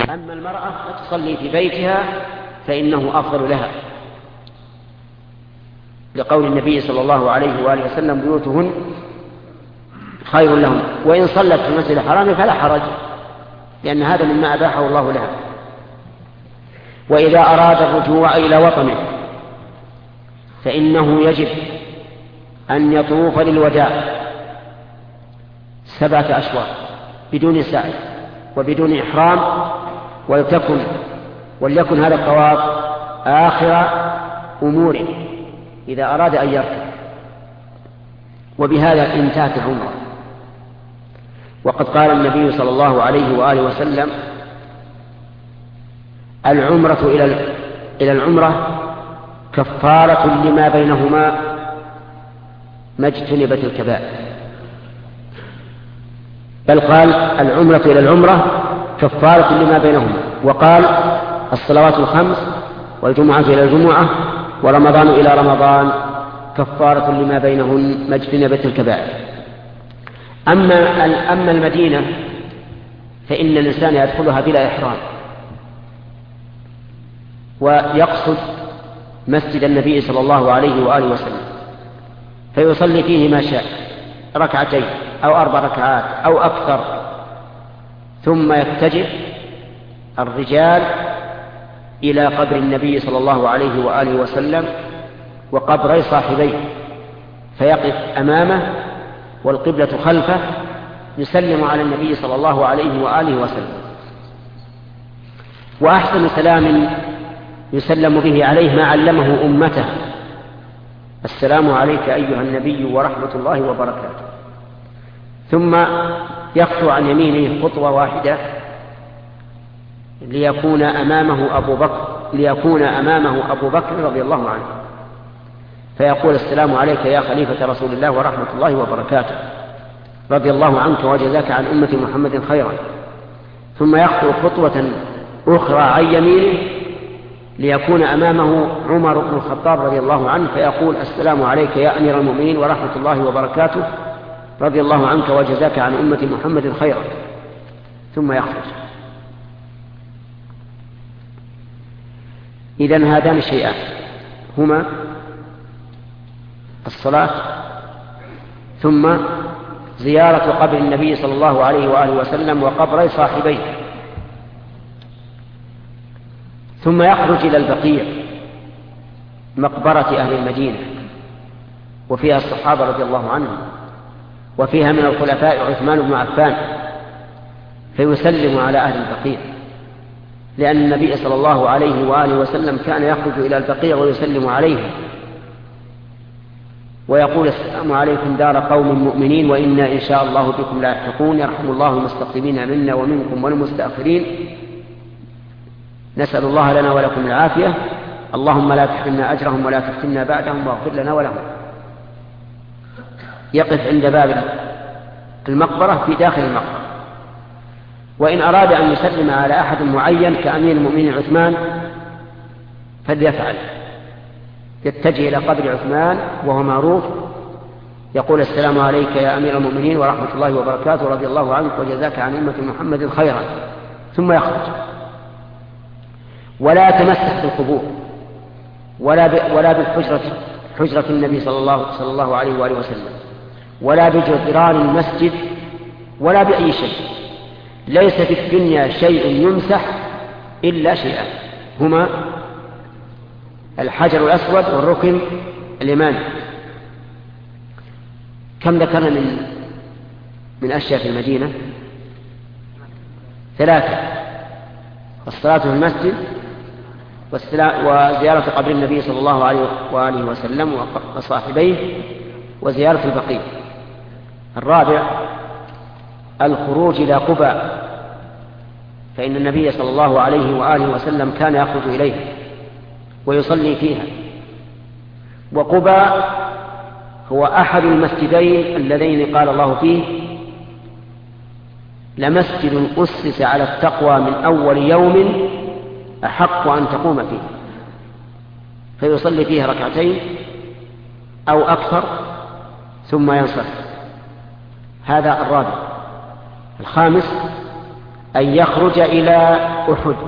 أما المرأة تصلي في بيتها فإنه أفضل لها، لقول النبي صلى الله عليه وآله وسلم: بيوتهن خير لهم، وإن صلت في المسجد الحرام فلا حرج، لأن هذا مما أباحه الله لها. وإذا أراد الرجوع إلى وطنه فإنه يجب أن يطوف للوداع 7 أشواط بدون سعي وبدون إحرام، وليكن هذا الطواف آخر أموره إذا أراد أن يركب، وبهذا انتهت العمرة. وقد قال النبي صلى الله عليه وآله وسلم: العمرة إلى العمرة كفارة لما بينهما ما اجتنبت الكبائر. بل قال: العمرة إلى العمرة كفارة لما بينهما، وقال: الصلوات الخمس والجمعة إلى الجمعة ورمضان إلى رمضان كفارة لما بينهن ما اجتنبت الكبائر. أما المدينة فإن الإنسان يدخلها بلا إحرام ويقصد مسجد النبي صلى الله عليه وآله وسلم، فيصلي فيه ما شاء، 2 أو 4 ركعات أو أكثر، ثم يتجه الرجال إلى قبر النبي صلى الله عليه وآله وسلم وقبري صاحبيه، فيقف أمامه والقبلة خلفه، يسلم على النبي صلى الله عليه وآله وسلم. وأحسن سلام يسلم به عليه ما علمه أمته: السلام عليك أيها النبي ورحمة الله وبركاته. ثم يخطو عن يمينه خطوة واحدة ليكون أمامه أبو بكر رضي الله عنه، فيقول: السلام عليك يا خليفة رسول الله ورحمة الله وبركاته، رضي الله عنك وجزاك عن أمة محمد خيرا. ثم يخطو خطوة أخرى عن يمينه ليكون أمامه عمر بن الخطاب رضي الله عنه، فيقول: السلام عليك يا أمير المؤمنين ورحمة الله وبركاته، رضي الله عنك وجزاك عن أمة محمد خيرا. ثم يخرج. إذن هذان الشيئان هما الصلاة ثم زيارة قبر النبي صلى الله عليه وآله وسلم وقبري صاحبيه. ثم يخرج إلى البقيع مقبرة أهل المدينة، وفيها الصحابة رضي الله عنهم، وفيها من الخلفاء عثمان بن عفان، فيسلم على أهل البقيع، لأن النبي صلى الله عليه وآله وسلم كان يخرج إلى البقيع ويسلم عليهم ويقول: السلام عليكم دار قوم مؤمنين وإنا إن شاء الله بكم لاحقون، يرحم الله المستقدمين منا ومنكم والمستأخرين، نسأل الله لنا ولكم العافية، اللهم لا تحرمنا أجرهم ولا تفتنا بعدهم واغفر لنا ولهم. يقف عند باب المقبرة في داخل المقبرة. وإن أراد أن يسلم على أحد معين كأمير المؤمنين عثمان فليفعل، يتجه إلى قبر عثمان وهو معروف، يقول: السلام عليك يا أمير المؤمنين ورحمة الله وبركاته، رضي الله عنك وجزاك عن أمة محمد خيرا. ثم يخرج. ولا يتمسح بالقبور ولا بحجرة النبي صلى الله عليه وآله وسلم، ولا بجدران المسجد، ولا بأي شيء. ليس في الدنيا شيء يمسح إلا شيئان، هما الحجر الأسود والركن اليماني. كم ذكرنا من أشياء في المدينة؟ 3: الصلاة في المسجد، وزيارة قبر النبي صلى الله عليه وآله وسلم وصاحبيه، وزيارة البقيع. 4: الخروج إلى قباء، فإن النبي صلى الله عليه وآله وسلم كان يخرج إليه ويصلي فيها. وقباء هو أحد المسجدين اللذين قال الله فيه: لمسجد أسس على التقوى من أول يوم أحق أن تقوم فيه، فيصلي فيها 2 أو أكثر ثم ينصرف. هذا 4. 5: أن يخرج إلى أحد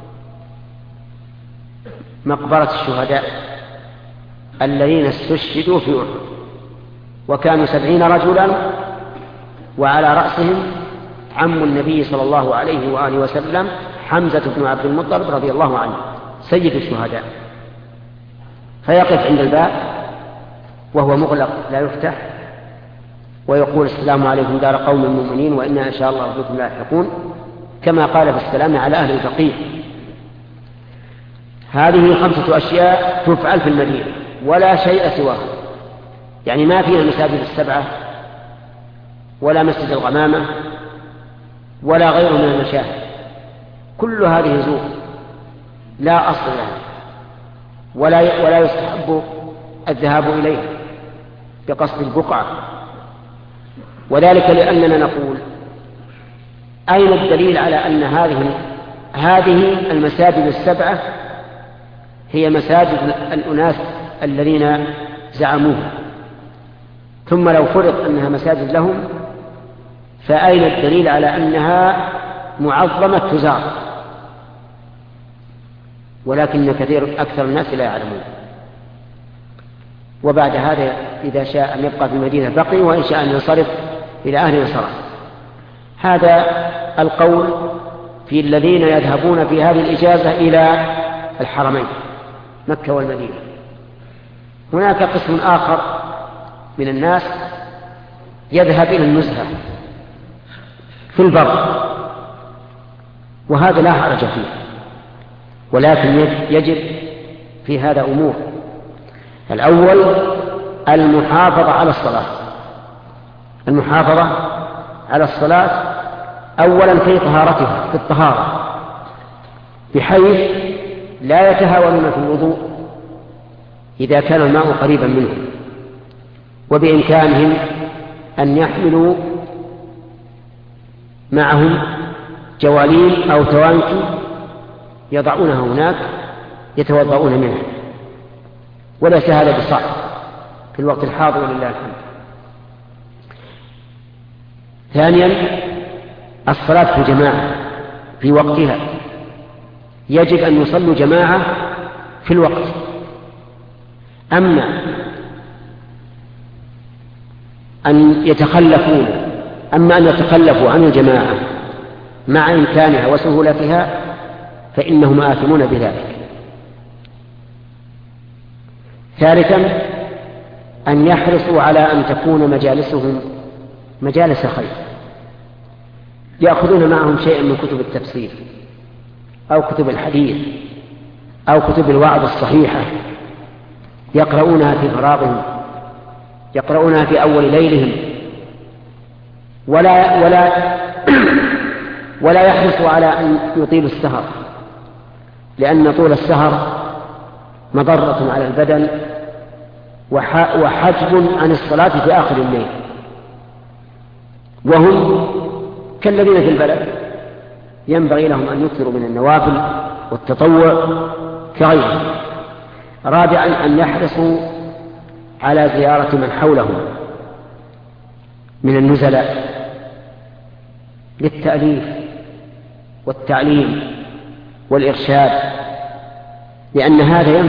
مقبرة الشهداء الذين استشهدوا في أحد، وكانوا 70 رجلا، وعلى رأسهم عم النبي صلى الله عليه وآله وسلم حمزة بن عبد المطلب رضي الله عنه سيد الشهداء، فيقف عند الباب وهو مغلق لا يفتح، ويقول: السلام عليكم دار قوم المؤمنين وإنا إن شاء الله بكم لاحقون، كما قال في السلام على أهل الفقيه. هذه 5 أشياء تفعل في المدينة ولا شيء سواها، يعني ما فيها المساجد 7 ولا مسجد الغمامة ولا غيره من المشاهد، كل هذه زور لا أصل لها، ولا يستحب الذهاب إليها بقصد البقعة. وذلك لأننا نقول: أين الدليل على أن هذه المساجد 7 هي مساجد الأناس الذين زعموها؟ ثم لو فرض أنها مساجد لهم، فأين الدليل على أنها معظمة تزار؟ ولكن أكثر الناس لا يعلمون. وبعد هذا إذا شاء أن يبقى في المدينة بقي، وإن شاء أن ينصرف إلى أهل انصراف. هذا القول في الذين يذهبون في هذه الإجازة إلى الحرمين مكة والمدينة. هناك قسم آخر من الناس يذهب إلى النزهة في البر، وهذا لا حرج فيه، ولكن يجب في هذا أمور. الأول المحافظة على الصلاة. المحافظة على الصلاة أولا في طهارتها، في الطهارة، بحيث لا يتهاونون في الوضوء إذا كان الماء قريبا منهم، وبإمكانهم أن يحملوا معهم جوالين أو توانكي يضعونها هناك يتوضؤون منها، وليس هذا بصعب في الوقت الحاضر ولله الحمد. ثانيا الصلاة في جماعة في وقتها، يجب أن يصلوا جماعة في الوقت. أما أن يتخلفوا عن الجماعة مع إمكانها وسهولتها فإنهم آثمون بذلك. ثالثا أن يحرصوا على أن تكون مجالسهم مجالس خير، يأخذون معهم شيئا من كتب التفسير أو كتب الحديث أو كتب الوعظ الصحيحة، يقرؤونها في فراغهم، يقرؤونها في أول ليلهم، ولا يحرصوا على أن يطيلوا السهر، لأن طول السهر مضرة على البدن وحجب عن الصلاة في آخر الليل، وهم كالذين في البلد ينبغي لهم أن يكثروا من النوافل والتطوع كغيرهم. رابعا أن يحرصوا على زيارة من حولهم من النزلاء للتأليف والتعليم والإرشاد، لأن هذا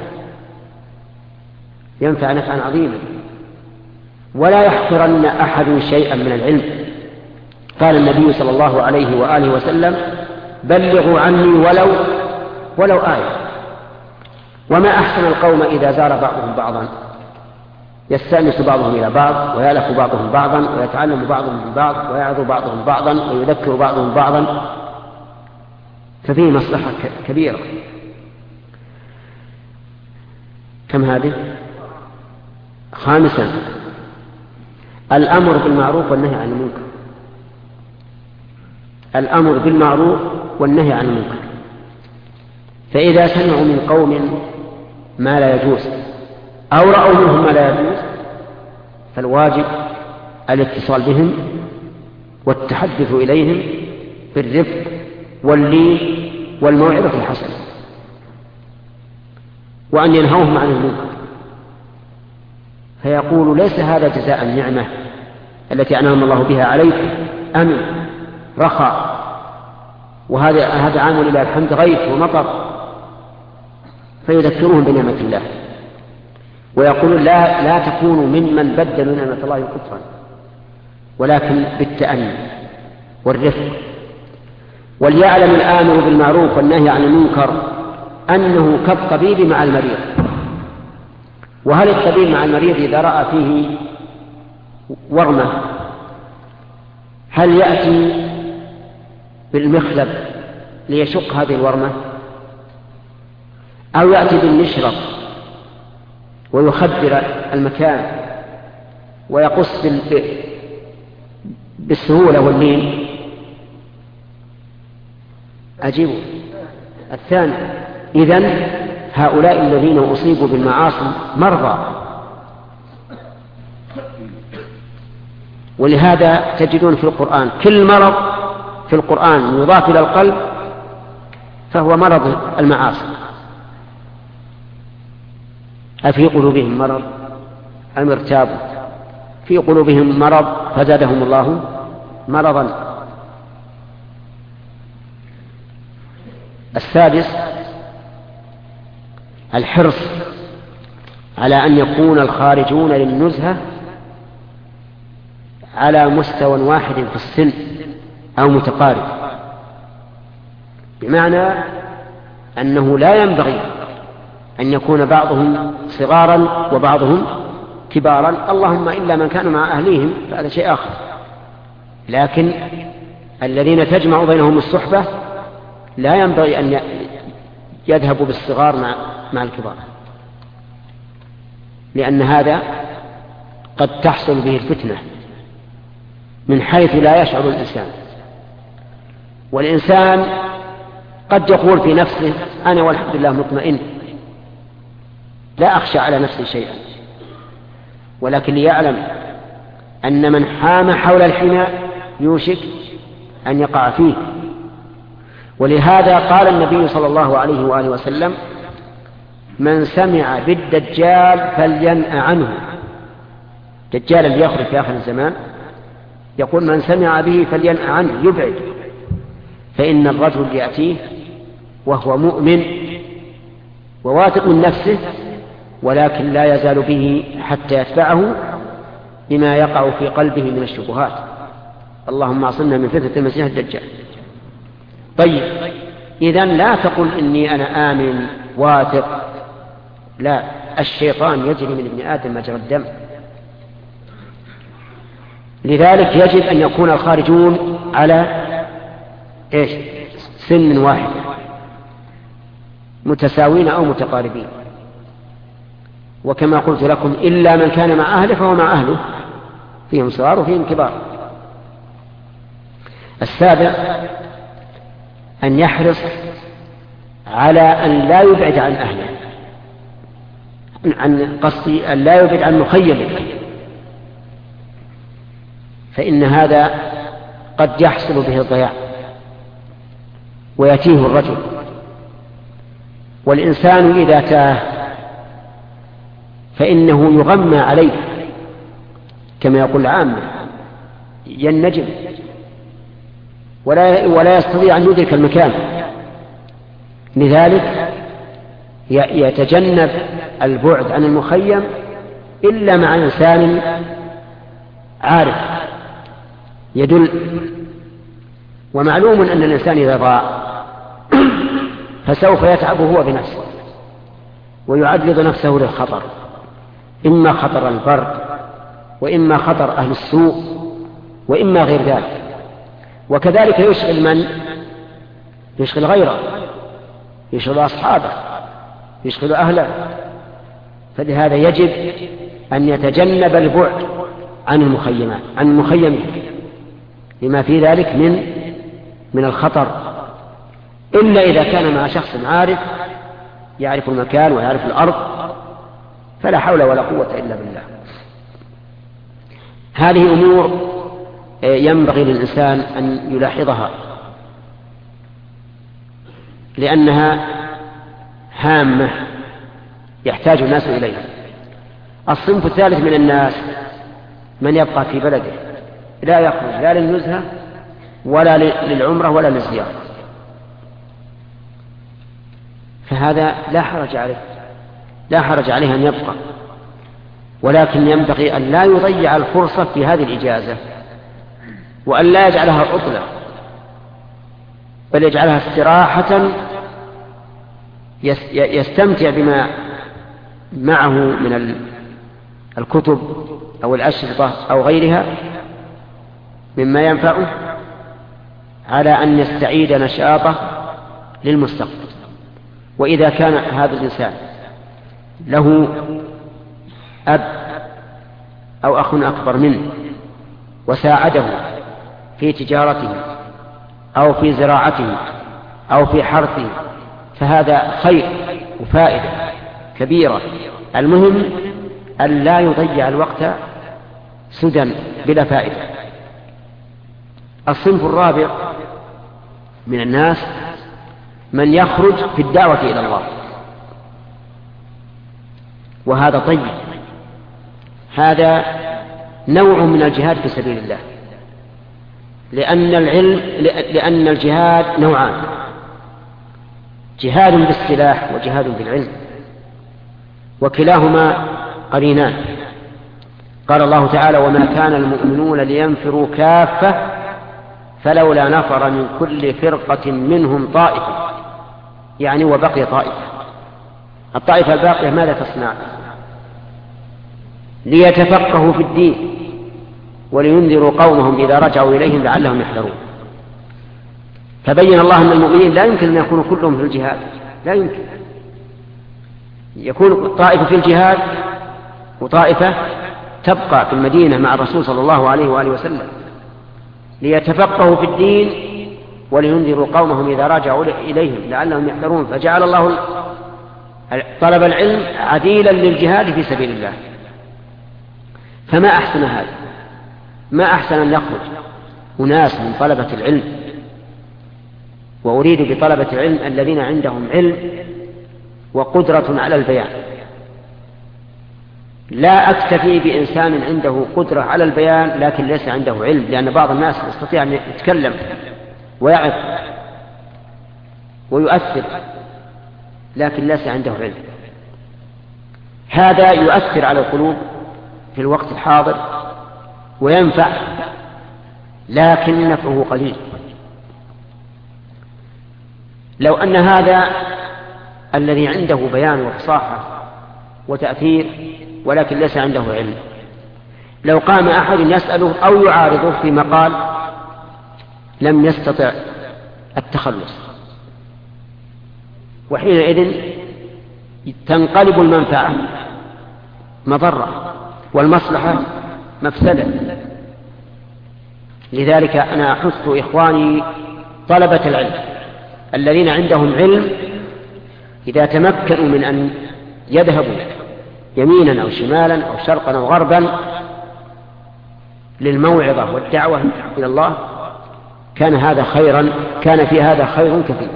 ينفع نفعا عظيما. ولا يحقرن أحد شيئا من العلم. قال النبي صلى الله عليه وآله وسلم: بلغوا عني ولو آية. وما أحسن القوم إذا زار بعضهم بعضا، يستأنس بعضهم إلى بعض ويألف بعضهم بعضا ويتعلم بعضهم من بعض ويعظ بعضهم بعضا ويذكر بعضهم بعضا، ففيه مصلحة كبيرة. كم هذه؟ خامسا الأمر بالمعروف والنهي عن المنكر. الأمر بالمعروف والنهي عن المنكر. فإذا سمعوا من قوم ما لا يجوز أو رأوا منهم ما لا يجوز فالواجب الاتصال بهم والتحدث إليهم بالرفق واللين والموعظة الحسنة، وأن ينهوهم عن المنكر، فيقول: ليس هذا جزاء النعمة التي أنعم الله بها عليكم، أمن رخاء وهذا عام لله الحمد غيث ومطر، فيذكرهم بنعمة الله ويقولون لا تكونوا ممن بدلوا نعمة الله كفرا، ولكن بالتأني والرفق. وليعلم الآمر بالمعروف والنهي عن المنكر أنه كالطبيب مع المريض. وهل الطبيب مع المريض إذا رأى فيه ورمة هل يأتي بالمخلب ليشق هذه الورمة، أو يأتي بالمشرط ويخدر المكان ويقص بالسهولة واللين؟ أجيبوا الثاني. إذن هؤلاء الذين أصيبوا بالمعاصي مرضى، ولهذا تجدون في القرآن كل مرض في القرآن يضاف إلى القلب فهو مرض المعاصي. أفي قلوبهم مرض أم ارتابوا؟ في قلوبهم مرض فزادهم الله مرضا. السادس الحرص على أن يكون الخارجون للنزهة على مستوى واحد في السن أو متقارب، بمعنى أنه لا ينبغي أن يكون بعضهم صغارا وبعضهم كبارا، اللهم إلا من كانوا مع أهليهم فهذا شيء آخر، لكن الذين تجمع بينهم الصحبة لا ينبغي أن يذهبوا بالصغار مع الكبار، لأن هذا قد تحصل به الفتنة من حيث لا يشعر الإنسان. والإنسان قد يقول في نفسه أنا والحمد لله مطمئن لا أخشى على نفسي شيئا، ولكن ليعلم أن من حام حول الحمى يوشك أن يقع فيه. ولهذا قال النبي صلى الله عليه وآله وسلم من سمع بالدجال فلينأ عنه. الدجال اللي يخرج في آخر الزمان يقول من سمع به فلينأ عنه، يبعد، فإن الرجل يأتيه وهو مؤمن وواثق من نفسه، ولكن لا يزال به حتى يتبعه بما يقع في قلبه من الشبهات. اللهم اعصمنا من فتنة المسيح الدجال. طيب، إذن لا تقل إني أنا آمن واثق، لا، الشيطان يجري من ابن آدم مجرى الدم. لذلك يجب أن يكون الخارجون على سن واحد متساوين أو متقاربين. وكما قلت لكم إلا من كان مع أهله فهو مع أهله، فيهم صغار وفيهم كبار. السابع أن يحرص على أن لا يبعد عن أهله، عن قصدي أن لا يبعد عن مخيمه، فإن هذا قد يحصل به الضياع ويتيه الرجل. والإنسان إذا تاه فإنه يغمى عليه كما يقول العامة، ينجم ولا يستطيع أن يدرك المكان. لذلك يتجنب البعد عن المخيم إلا مع إنسان عارف يدل. ومعلوم أن الإنسان إذا ضاع فسوف يتعب هو بنفسه ويعرض نفسه للخطر، إما خطر البرد وإما خطر أهل السوء وإما غير ذلك. وكذلك يشغل من؟ يشغل غيره، يشغل أصحابه، يشغل أهله. فلهذا يجب أن يتجنب البعد عن المخيمات، عن المخيم، لما في ذلك من الخطر، إلا إذا كان مع شخص عارف يعرف المكان ويعرف الأرض، فلا حول ولا قوة إلا بالله. هذه أمور ينبغي للإنسان أن يلاحظها لأنها هامة يحتاج الناس إليها. الصنف الثالث من الناس من يبقى في بلده لا يخرج لا للنزهة ولا للعمرة ولا للزيارة، فهذا لا حرج عليه أن يبقى، ولكن ينبغي أن لا يضيع الفرصة في هذه الإجازة، وأن لا يجعلها عطلة، بل يجعلها استراحة يستمتع بما معه من الكتب أو الأشرطة أو غيرها مما ينفعه، على أن يستعيد نشاطه للمستقبل. وإذا كان هذا الإنسان له أب أو أخ أكبر منه وساعده في تجارته أو في زراعته أو في حرثه، فهذا خير وفائدة كبيرة. المهم أن لا يضيع الوقت سدى بلا فائدة. الصنف الرابع من الناس من يخرج في الدعوة إلى الله، وهذا طيب، هذا نوع من الجهاد في سبيل الله، لأن الجهاد نوعان: جهاد بالسلاح وجهاد بالعلم، وكلاهما قرينان. قال الله تعالى: وما كان المؤمنون لينفروا كافة فلولا نفر من كل فرقة منهم طائفة، يعني وبقي طائفة. الطائفة الباقية ماذا تصنع؟ ليتفقهوا في الدين ولينذروا قومهم إذا رجعوا إليهم لعلهم يحذرون. فبين الله أن المؤمنين لا يمكن أن يكونوا كلهم في الجهاد، لا يمكن. يكون طائفة في الجهاد وطائفة تبقى في المدينة مع الرسول صلى الله عليه وآله وسلم ليتفقهوا في الدين ولينذروا قومهم إذا رجعوا إليهم لعلهم يحذرون. فجعل الله طلب العلم عديلا للجهاد في سبيل الله. فما أحسن هذا، ما أحسن أن يخرج أناس من طلبة العلم، وأريد بطلبة العلم الذين عندهم علم وقدرة على البيان. لا أكتفي بإنسان عنده قدرة على البيان لكن ليس عنده علم، لأن بعض الناس يستطيع أن يتكلم ويعظ ويؤثر لكن ليس عنده علم. هذا يؤثر على القلوب في الوقت الحاضر وينفع، لكن نفعه قليل. لو أن هذا الذي عنده بيان وفصاحة وتأثير ولكن ليس عنده علم، لو قام أحد يسأله أو يعارضه في مقال لم يستطع التخلص، وحينئذ تنقلب المنفعة مضرة والمصلحة مفسدة. لذلك أنا أحث إخواني طلبة العلم الذين عندهم علم إذا تمكنوا من أن يذهبوا يمينا أو شمالا أو شرقا أو غربا للموعظة والدعوة إلى الله كان في هذا خير كثير.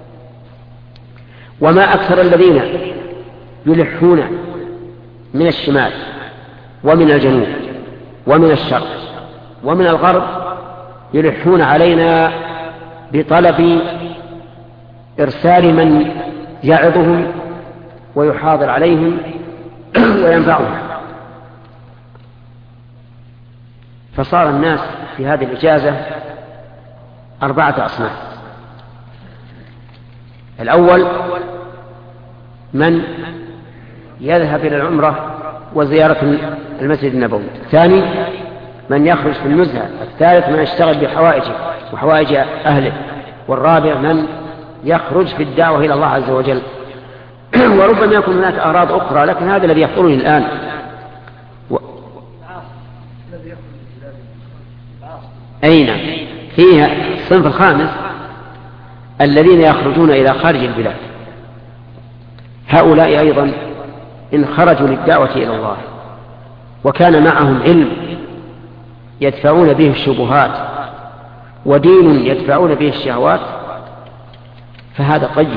وما أكثر الذين يلحون من الشمال ومن الجنوب ومن الشرق ومن الغرب يلحون علينا بطلب إرسال من يعظهم ويحاضر عليهم وينفعهم. فصار الناس في هذه الإجازة 4 أصناف. الأول من يذهب إلى العمرة وزيارة المسجد النبوي. الثاني من يخرج في النزهة. الثالث من يشتغل بحوائجه وحوائج أهله. والرابع من يخرج في الدعوة إلى الله عز وجل. وربما يكون هناك أغراض أخرى، لكن هذا الذي يحضرني الآن. أين فيها الصنف الخامس الذين يخرجون إلى خارج البلاد. هؤلاء أيضا إن خرجوا للدعوة إلى الله وكان معهم علم يدفعون به الشبهات ودين يدفعون به الشهوات فهذا طيب.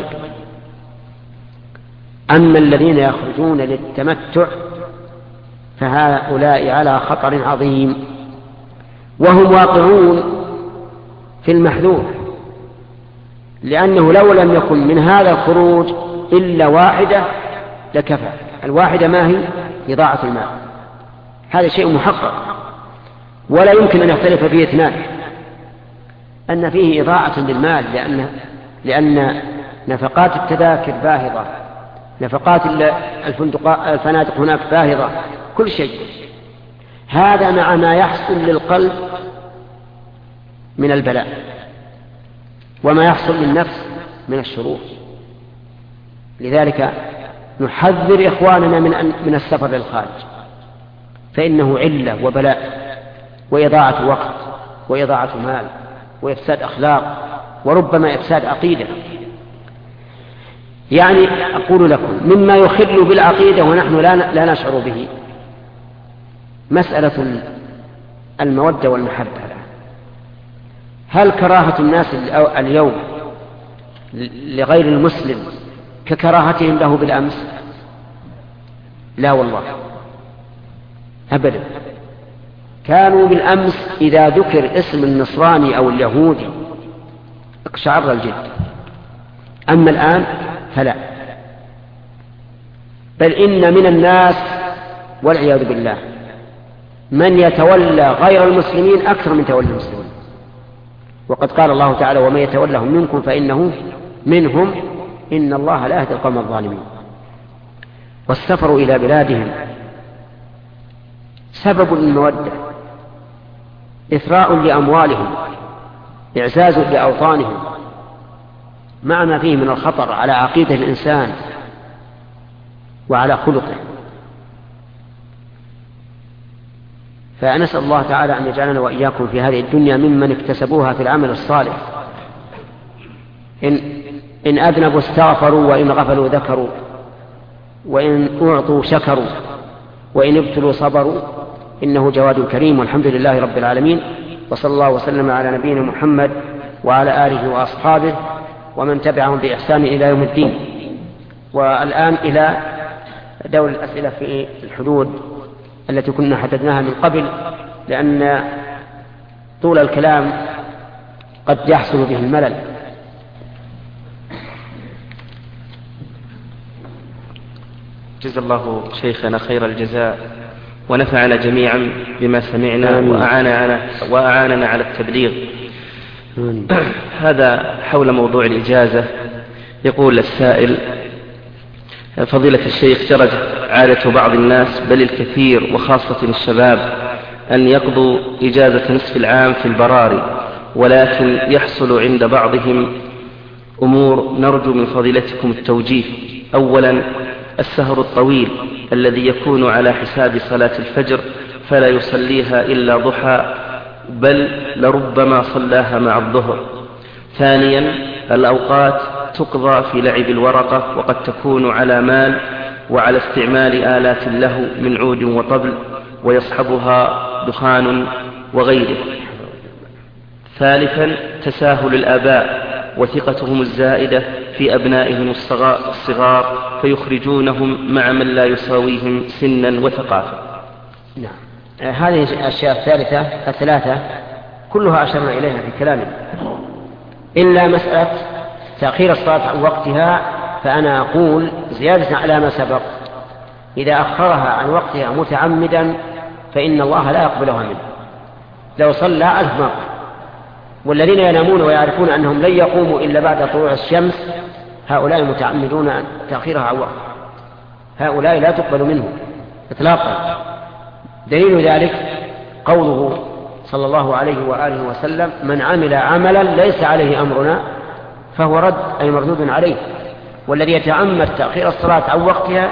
أما الذين يخرجون للتمتع فهؤلاء على خطر عظيم، وهم واقعون في المحذور، لأنه لو لم يكن من هذا الخروج إلا واحدة لكفى. الواحدة ما هي؟ إضاعة المال. هذا شيء محقق ولا يمكن أن يختلف فيه اثنان، أن فيه إضاعة للمال، لأن نفقات التذاكر باهظة، نفقات الفنادق هناك باهظة، كل شيء. هذا مع ما يحصل للقلب من البلاء وما يحصل للنفس من الشرور. لذلك نحذر إخواننا من السفر للخارج، فإنه علة وبلاء وإضاعة وقت وإضاعة مال وإفساد أخلاق وربما إفساد عقيدة. يعني أقول لكم مما يخل بالعقيدة ونحن لا نشعر به مسألة المودة والمحبة. هل كراهة الناس اليوم لغير المسلم ككراهتهم له بالأمس؟ لا والله أبدا. كانوا بالأمس إذا ذكر اسم النصراني أو اليهودي اقشعر الجلد، أما الآن فلا، بل إن من الناس والعياذ بالله من يتولى غير المسلمين أكثر من تولي المسلمين. وقد قال الله تعالى: ومن يتولهم منكم فإنه منهم إن الله لا يهدي القوم الظالمين. والسفر إلى بلادهم سبب للمودة، إثراء لأموالهم، إعزاز لأوطانهم، مع ما فيه من الخطر على عقيدة الإنسان وعلى خلقه. فنسأل الله تعالى أن يجعلنا وإياكم في هذه الدنيا ممن اكتسبوها في العمل الصالح. إن أذنبوا استغفروا، وإن غفلوا ذكروا، وإن أعطوا شكروا، وإن ابتلوا صبروا، إنه جواد كريم. والحمد لله رب العالمين، وصلى الله وسلم على نبينا محمد وعلى آله وأصحابه ومن تبعهم بإحسان إلى يوم الدين. والآن إلى دور الأسئلة في الحدود التي كنا حددناها من قبل، لأن طول الكلام قد يحصل به الملل. جزا الله شيخنا خير الجزاء، ونفعنا جميعا بما سمعنا وأعاننا على التبليغ. هذا حول موضوع الإجازة. يقول السائل: فضيلة الشيخ، جرت عادة بعض الناس بل الكثير وخاصة الشباب أن يقضوا إجازة نصف العام في البراري، ولكن يحصل عند بعضهم أمور نرجو من فضيلتكم التوجيه. أولا، السهر الطويل الذي يكون على حساب صلاة الفجر فلا يصليها إلا ضحى، بل لربما صلاها مع الظهر. ثانيا، الأوقات تقضى في لعب الورقة، وقد تكون على مال وعلى استعمال آلات له من عود وطبل، ويصحبها دخان وغيره. ثالثا، تساهل الآباء وثقتهم الزائدة في أبنائهم الصغار فيخرجونهم مع من لا يساويهم سنا وثقافة. نعم، هذه الأشياء الثلاثة كلها أشرنا إليها في كلامنا، إلا مسألة تأخير الصلاة عن وقتها. فأنا أقول زيادة على ما سبق: إذا أخرها عن وقتها متعمدا فإن الله لا يقبلها منه، لو صلى 1000 مرة. والذين ينامون ويعرفون أنهم لن يقوموا إلا بعد طلوع الشمس، هؤلاء متعمدون تأخيرها عن وقتها، هؤلاء لا تقبل منهم إطلاقا. دليل ذلك قوله صلى الله عليه وآله وسلم: من عمل عملا ليس عليه أمرنا فهو رد، أي مردود عليه. والذي يتعمد تأخير الصلاة عن وقتها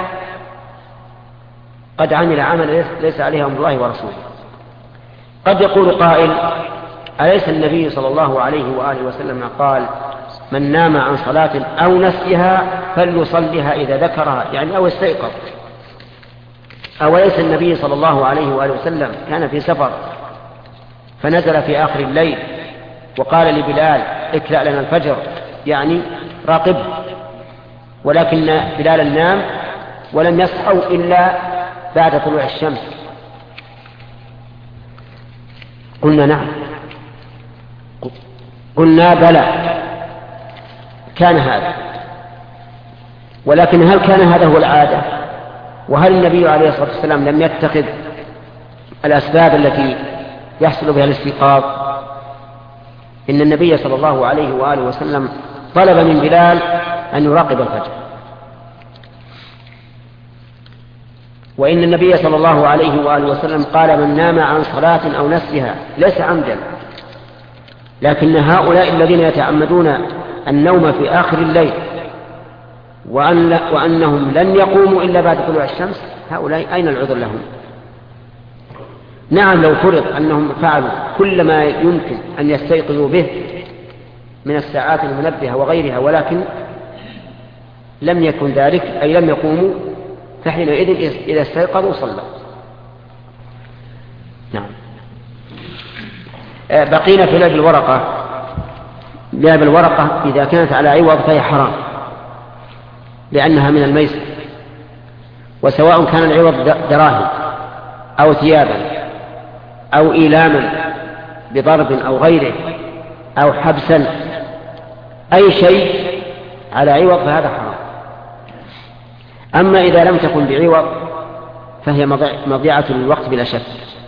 قد عمل عملا ليس عليه أمر الله ورسوله. قد يقول قائل: أليس النبي صلى الله عليه وآله وسلم قال: من نام عن صلاة أو نسيها فليصليها إذا ذكرها، يعني أو استيقظ؟ أوليس النبي صلى الله عليه وآله وسلم كان في سفر فنزل في آخر الليل وقال لبلال: اكلأ لنا الفجر، يعني راقبه، ولكن بلال نام ولم يصحوا إلا بعد طلوع الشمس؟ قلنا نعم، قلنا بلى، كان هذا. ولكن هل كان هذا هو العادة؟ وهل النبي عليه الصلاة والسلام لم يتخذ الأسباب التي يحصل بها الاستيقاظ؟ إن النبي صلى الله عليه وآله وسلم طلب من بلال أن يراقب الفجر، وإن النبي صلى الله عليه وآله وسلم قال: من نام عن صلاة أو نسيها ليس عمدا. لكن هؤلاء الذين يتعمدون النوم في آخر الليل وأنهم لن يقوموا إلا بعد طلوع الشمس، هؤلاء أين العذر لهم؟ نعم، لو فرض أنهم فعلوا كل ما يمكن أن يستيقظوا به من الساعات المنبهة وغيرها، ولكن لم يكن ذلك، أي لم يقوموا، فحينئذ إذا استيقظوا صلوا. نعم. بقينا في لعب الورقة. لعب الورقة إذا كانت على عوض فهي حرام لأنها من الميسر، وسواء كان العوض دراهم أو ثيابا أو إيلاما بضرب أو غيره أو حبسا، أي شيء على عوض فهذا حرام. أما إذا لم تكن بعوض فهي مضيعة للوقت بلا شك،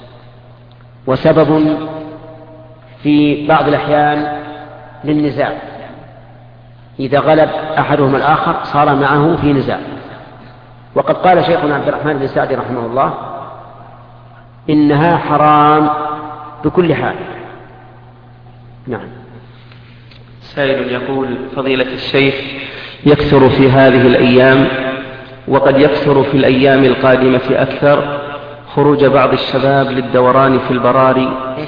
وسبب في بعض الأحيان للنزاع، إذا غلب أحدهما الآخر صار معه في نزاع. وقد قال شيخنا عبد الرحمن بن سعدي رحمه الله: إنها حرام بكل حال. نعم. سائل يقول: فضيلة الشيخ، يكثر في هذه الأيام وقد يكثر في الأيام القادمة أكثر خروج بعض الشباب للدوران في البراري،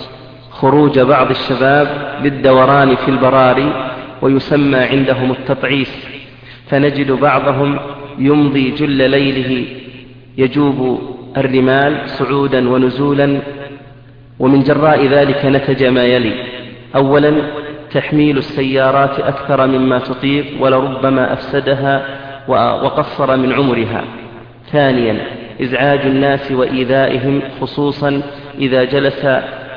ويسمى عندهم التطعيس، فنجد بعضهم يمضي جل ليله يجوب الرمال صعودا ونزولا، ومن جراء ذلك نتج ما يلي: أولا، تحميل السيارات أكثر مما تطيق ولربما أفسدها وقصر من عمرها. ثانيا، إزعاج الناس وإيذائهم، خصوصا إذا جلس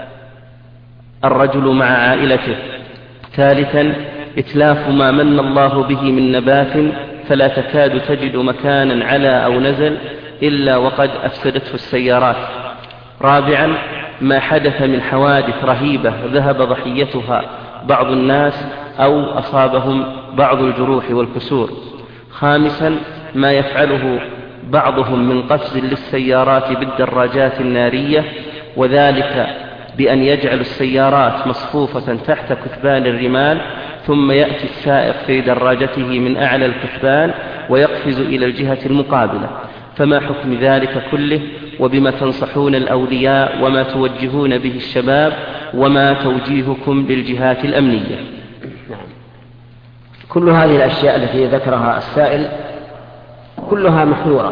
الرجل مع عائلته. ثالثا، إتلاف ما من الله به من نبات، فلا تكاد تجد مكانا على أو نزل إلا وقد أفسدته السيارات. رابعا، ما حدث من حوادث رهيبة ذهب ضحيتها بعض الناس أو أصابهم بعض الجروح والكسور. خامسا، ما يفعله بعضهم من قفز للسيارات بالدراجات النارية، وذلك بأن يجعل السيارات مصفوفة تحت كثبان الرمال، ثم يأتي السائق في دراجته من أعلى الكثبان ويقفز إلى الجهة المقابلة. فما حكم ذلك كله؟ وبما تنصحون الأولياء وما توجهون به الشباب، وما توجيهكم للجهات الأمنية؟ نعم. كل هذه الأشياء التي ذكرها السائل كلها محظورة،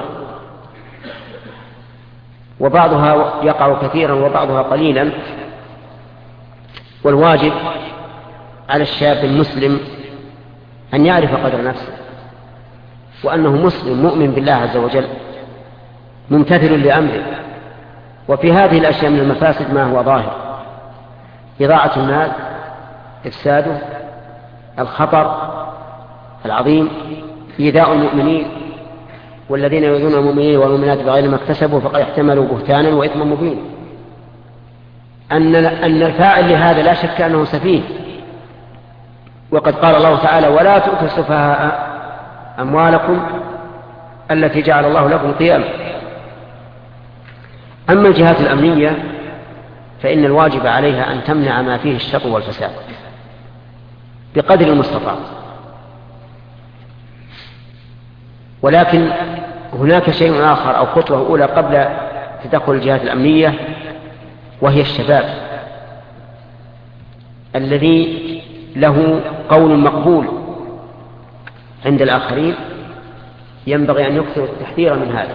وبعضها يقع كثيرا وبعضها قليلا، والواجب على الشاب المسلم أن يعرف قدر نفسه، وأنه مسلم مؤمن بالله عز وجل ممتثل لأمره. وفي هذه الأشياء من المفاسد ما هو ظاهر: إضاعة المال، إفساده، الخطر العظيم، إيذاء المؤمنين، والذين يؤذون المؤمنين والمؤمنات بغير ما اكتسبوا فقد احتملوا بهتانا وإثما مبينا. أن الفاعل لهذا لا شك أنه سفيه، وقد قال الله تعالى: ولا تؤتوا السفهاء أموالكم التي جعل الله لكم قياما. أما الجهات الأمنية فإن الواجب عليها أن تمنع ما فيه الشر والفساد بقدر المستطاع، ولكن هناك شيء آخر أو خطوة أولى قبل تدخل الجهات الأمنية، وهي الشباب الذي له قول مقبول عند الآخرين. ينبغي أن يكثر التحذير من هذا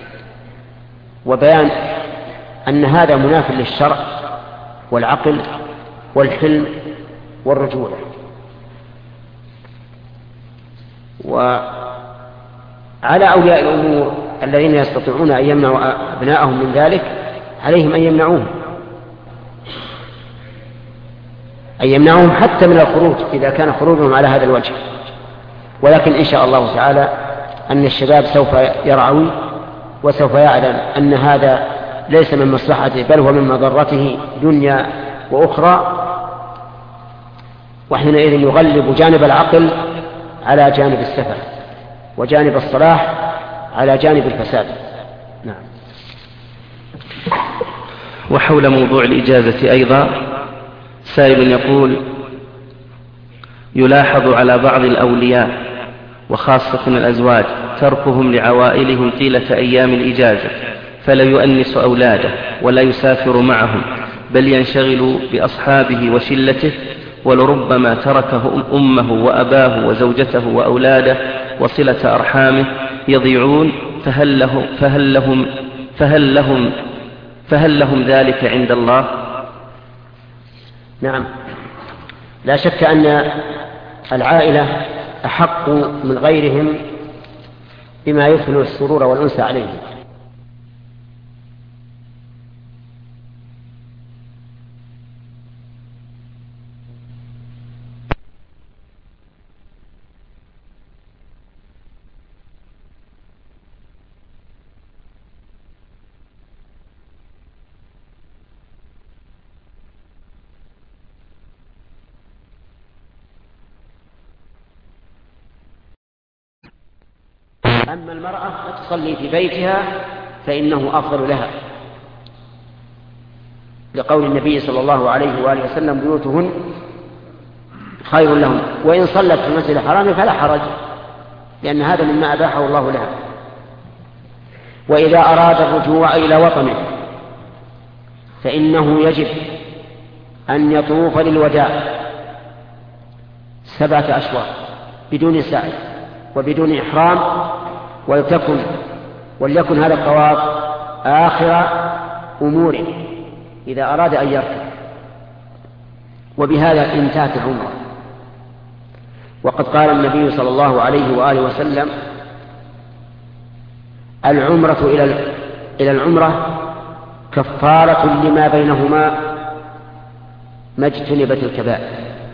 وبيان أن هذا مناف للشرع والعقل والحلم والرجولة. وعلى أولياء الأمور الذين يستطيعون أن يمنعوا أبنائهم من ذلك عليهم أن يمنعوهم حتى من الخروج إذا كان خروجهم على هذا الوجه. ولكن إن شاء الله تعالى أن الشباب سوف يرعوي وسوف يعلم أن هذا ليس من مصلحته بل هو من مضرته دنيا وأخرى، وحينئذ يغلب جانب العقل على جانب السفه، وجانب الصلاح على جانب الفساد. نعم. وحول موضوع الإجازة أيضا سائل يقول: يلاحظ على بعض الأولياء وخاصة الأزواج تركهم لعوائلهم طيلة أيام الإجازة، فلا يؤنس أولاده ولا يسافر معهم، بل ينشغل بأصحابه وشلته، ولربما تركه أمه وأباه وزوجته وأولاده وصلة أرحامه يضيعون، فهل لهم ذلك عند الله؟ نعم، لا شك أن العائلة أحق من غيرهم بما يدخل السرور والأنس عليهم. أما المرأة فتصلي في بيتها فإنه أفضل لها، لقول النبي صلى الله عليه وآله وسلم: بيوتهن خير لهم، وإن صلت في المسجد الحرام فلا حرج، لأن هذا مما أباحه الله لها. وإذا أراد الرجوع إلى وطنه فإنه يجب أن يطوف للوداع 7 أشواط بدون سعي وبدون إحرام، وليكن هذا الطواف آخر أموره إذا أراد أن يركب، وبهذا انتهت العمرة. وقد قال النبي صلى الله عليه وآله وسلم: العمرة إلى العمرة كفارة لما بينهما ما اجتنبت الكبائر.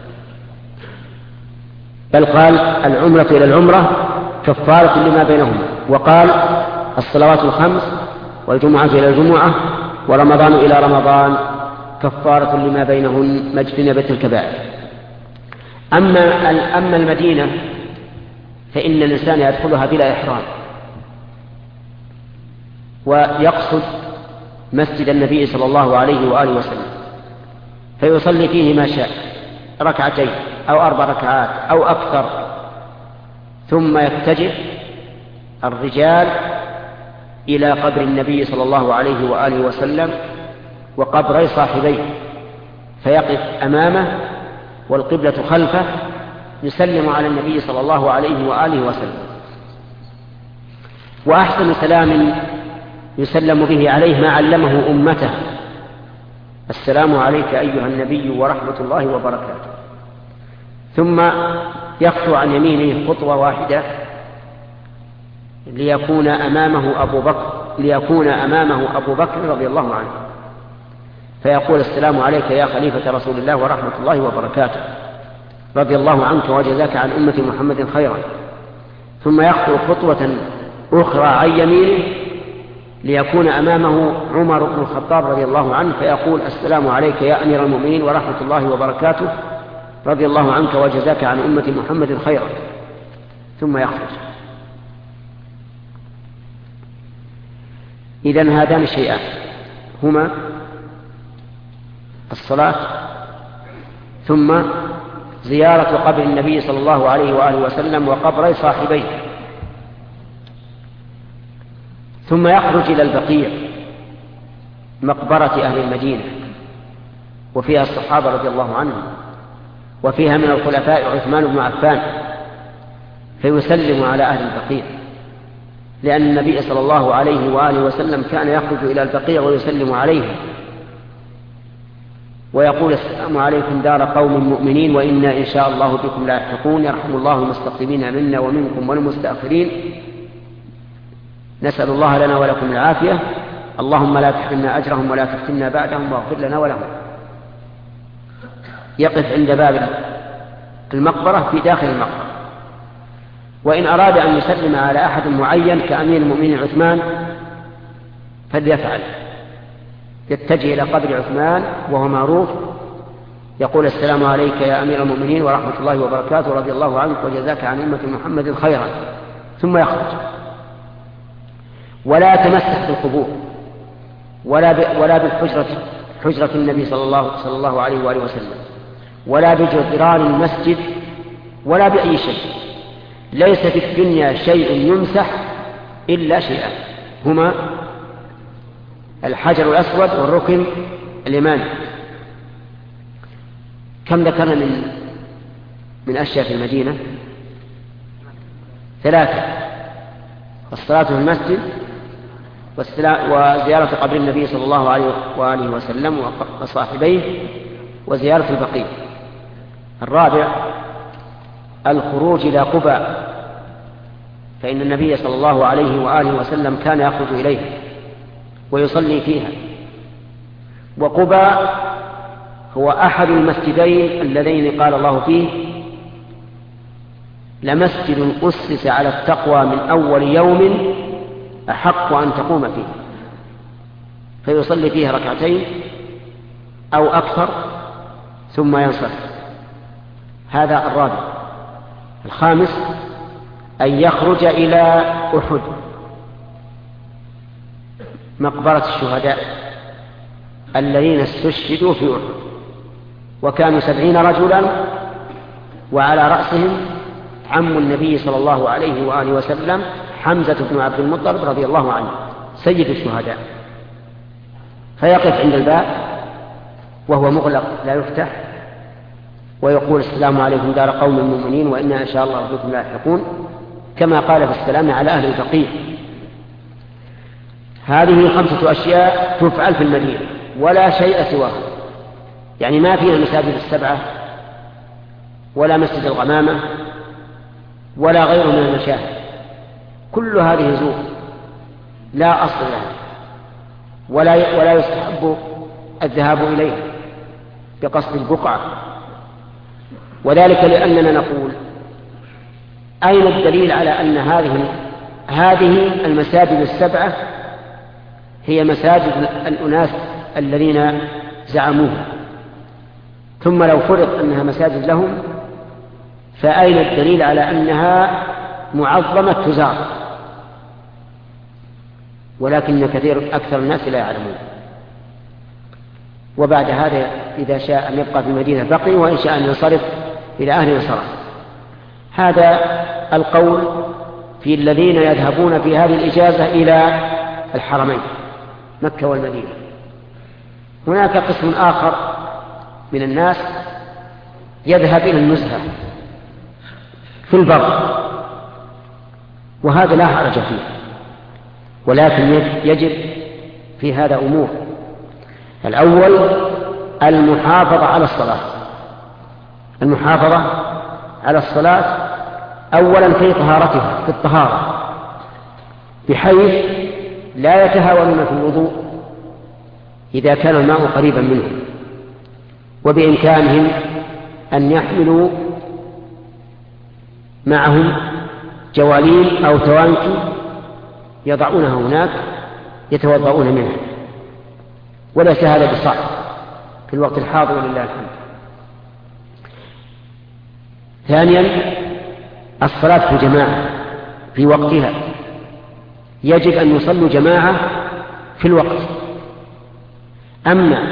بل قال: العمرة إلى العمرة كفارة لما بينهما، وقال: الصلوات الخمس والجمعة إلى الجمعة ورمضان إلى رمضان كفارة لما بينهن ما اجتنبت الكبائر. أما المدينة فإن الإنسان يدخلها بلا إحرام، ويقصد مسجد النبي صلى الله عليه وآله وسلم، فيصلي فيه ما شاء، 2 أو 4 ركعات أو أكثر، ثم يتجه الرجال إلى قبر النبي صلى الله عليه وآله وسلم وقبري صاحبيه، فيقف أمامه والقبلة خلفه، يسلم على النبي صلى الله عليه وآله وسلم. وأحسن سلام يسلم به عليه ما علمه أمته: السلام عليك أيها النبي ورحمة الله وبركاته. ثم يخطو عن يمينه خطوة واحدة ليكون أمامه أبو بكر رضي الله عنه، فيقول: السلام عليك يا خليفة رسول الله ورحمة الله وبركاته، رضي الله عنك وجزاك عن أمة محمد خيرا. ثم يخطو خطوة أخرى عن يمينه ليكون أمامه عمر بن الخطاب رضي الله عنه، فيقول: السلام عليك يا أمير المؤمنين ورحمة الله وبركاته، رضي الله عنك وجزاك عن أمة محمد خيرا. ثم يخرج. إذن هذان الشيئان هما الصلاة ثم زيارة قبر النبي صلى الله عليه وآله وسلم وقبري صاحبيه. ثم يخرج إلى البقيع مقبرة أهل المدينة، وفيها الصحابة رضي الله عنهم، وفيها من الخلفاء عثمان بن عفان، فيسلم على أهل البقيع، لأن النبي صلى الله عليه وآله وسلم كان يخرج إلى البقيع ويسلم عليهم ويقول: السلام عليكم دار قوم مؤمنين وإنا إن شاء الله بكم لاحقون، يرحم الله المستقدمين منا ومنكم والمستأخرين، نسأل الله لنا ولكم العافية، اللهم لا تحرمنا أجرهم ولا تفتنا بعدهم واغفر لنا ولهم. يقف عند باب المقبرة في داخل المقبرة، وإن أراد أن يسلم على أحد معين كأمير المؤمنين عثمان فليفعل، يتجه إلى قبر عثمان وهو معروف، يقول: السلام عليك يا أمير المؤمنين ورحمة الله وبركاته، رضي الله عنك وجزاك عن أمة محمد خيرا، ثم يخرج. ولا يتمسح بالقبور ولا بالحجرة، حجرة النبي صلى الله عليه وآله وسلم، ولا بجدران المسجد، ولا بأي شيء. ليس في الدنيا شيء يمسح إلا شيئان، هما الحجر الأسود والركن اليماني. كم ذكرنا من أشياء في المدينة؟ 3: الصلاة في المسجد، وزيارة قبر النبي صلى الله عليه وآله وسلم وصاحبيه، وزيارة البقيع. 4: الخروج إلى قباء، فإن النبي صلى الله عليه وآله وسلم كان يخرج إليه ويصلي فيها. وقباء هو أحد المسجدين اللذين قال الله فيه: لمسجد أسس على التقوى من أول يوم أحق أن تقوم فيه. فيصلي فيه 2 ركعتين أو أكثر ثم ينصرف. هذا 4. 5: أن يخرج إلى أحد، مقبرة الشهداء الذين استشهدوا في أحد، وكانوا 70 رجلا، وعلى رأسهم عم النبي صلى الله عليه وآله وسلم حمزة بن عبد المطلب رضي الله عنه سيد الشهداء. فيقف عند الباب وهو مغلق لا يفتح، ويقول: السلام عليكم دار قوم المؤمنين وإنا إن شاء الله بكم لاحقون، كما قال في السلام على أهل الفقيه. هذه 5 أشياء تفعل في المدينة ولا شيء سواها، يعني ما فيها المساجد 7 ولا مسجد الغمامة ولا غيره من المشاهد. كل هذه زور لا أصل لها، ولا يستحب الذهاب إليها بقصد البقعة. وذلك لأننا نقول: أين الدليل على أن هذه المساجد 7 هي مساجد الأناس الذين زعموها؟ ثم لو فرض أنها مساجد لهم، فأين الدليل على أنها معظمة تزار؟ ولكن أكثر الناس لا يعلمون. وبعد هذا إذا شاء أن يبقى في المدينة بقي، وإن شاء أن ينصرف إلى أهل انصرف. هذا القول في الذين يذهبون في هذه الإجازة إلى الحرمين مكة والمدينة. هناك قسم آخر من الناس يذهب إلى النزهة في البر، وهذا لا حرج فيه، ولكن يجب في هذا أمور. الأول: المحافظة على الصلاة. المحافظة على الصلاة أولا في طهارتها، في الطهارة، بحيث لا يتهاونون في الوضوء إذا كان الماء قريبا منهم، وبإمكانهم أن يحملوا معهم جوالين أو توانكي يضعونها هناك يتوضؤون منها، وليس هذا بصعب في الوقت الحاضر ولله الحمد. ثانيا: الصلاة في جماعة في وقتها، يجب أن يصلوا جماعة في الوقت. أما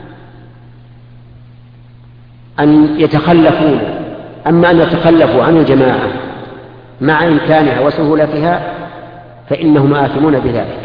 أن يتخلفوا عن الجماعة مع إمكانها وسهولتها فإنهم آثمون بذلك.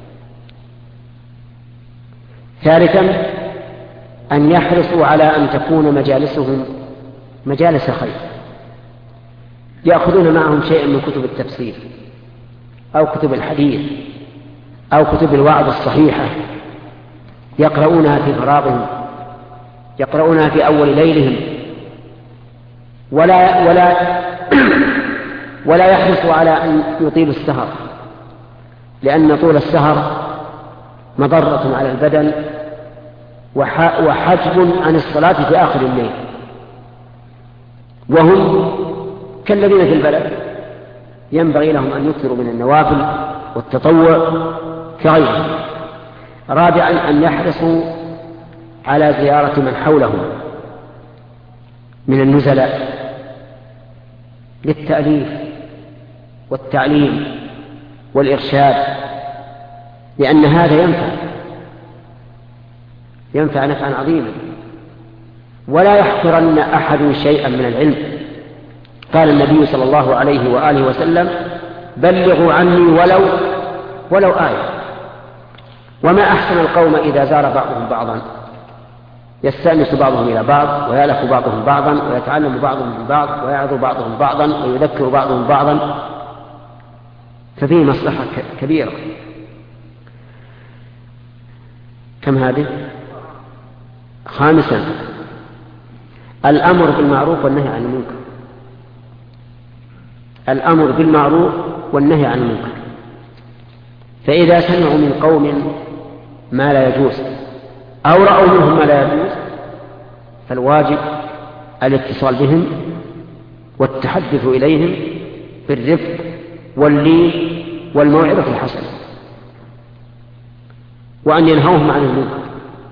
ثالثا: أن يحرصوا على أن تكون مجالسهم مجالس خير، يأخذون معهم شيئا من كتب التفسير أو كتب الحديث أو كتب الوعظ الصحيحة، يقرؤونها في فراغهم، يقرؤونها في أول ليلهم، ولا يحرصوا على أن يطيلوا السهر، لأن طول السهر مضرة على البدن وحجب عن الصلاة في آخر الليل. وهم كالذين في البلد ينبغي لهم أن يكثروا من النوافل والتطوع كغيرهم. رابعا أن يحرصوا على زيارة من حولهم من النزلاء للتأليف والتعليم والإرشاد، لأن هذا ينفع نفعا عظيما. ولا يحقرن أحد شيئا من العلم. قال النبي صلى الله عليه وآله وسلم: بلغوا عني ولو آية. وما أحسن القوم إذا زار بعضهم بعضا، يستأنس بعضهم إلى بعض، ويألف بعضهم بعضا، ويتعلم بعضهم من بعض، ويعظ بعضهم بعضا، ويذكر بعضهم بعضا، ففيه مصلحة كبيرة. كم هذه؟ خامسا الأمر بالمعروف والنهي عن المنكر. الأمر بالمعروف والنهي عن المنكر. فإذا سمعوا من قوم ما لا يجوز أو رأوا منهم ما لا يجوز فالواجب الاتصال بهم والتحدث إليهم بالرفق واللين والموعظة الحسنة، وأن ينهوهم عن المنكر.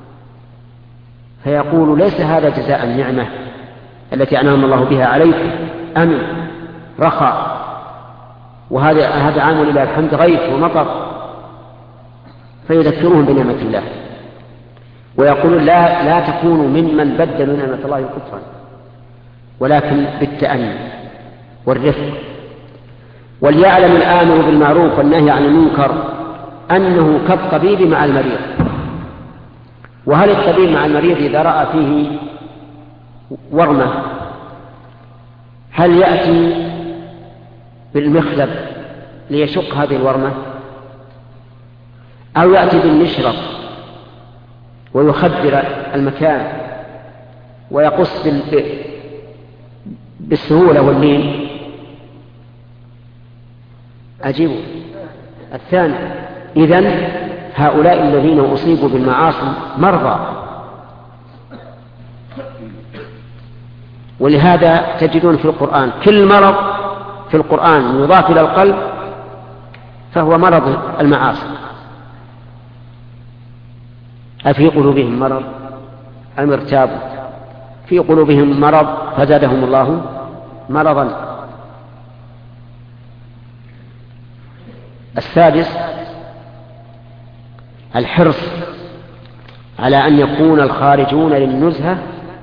فيقول: ليس هذا جزاء النعمة التي أنعم الله بها عليكم، أمن رخاء، وهذا عام إلى الحمد غيث ومطر. فيذكرهم بنعمة الله ويقول: لا تكونوا ممن بدلوا نعمة الله كفرا، ولكن بالتأني والرفق. وليعلم الآمر بالمعروف والنهي عن المنكر أنه كالطبيب مع المريض. وهل الطبيب مع المريض إذا رأى فيه ورمة هل يأتي بالمخلب ليشق هذه الورمة، أو يأتي بالمشرط ويخدر المكان ويقص بالسهولة واللين؟ أجيبوا الثاني. إذن هؤلاء الذين أصيبوا بالمعاصي مرضى، ولهذا تجدون في القرآن كل مرض في القرآن يضاف إلى القلب فهو مرض المعاصي. أفي قلوبهم مرض أم ارتابوا؟ في قلوبهم مرض فزادهم الله مرضا. السادس الحرص على أن يكون الخارجون للنزهة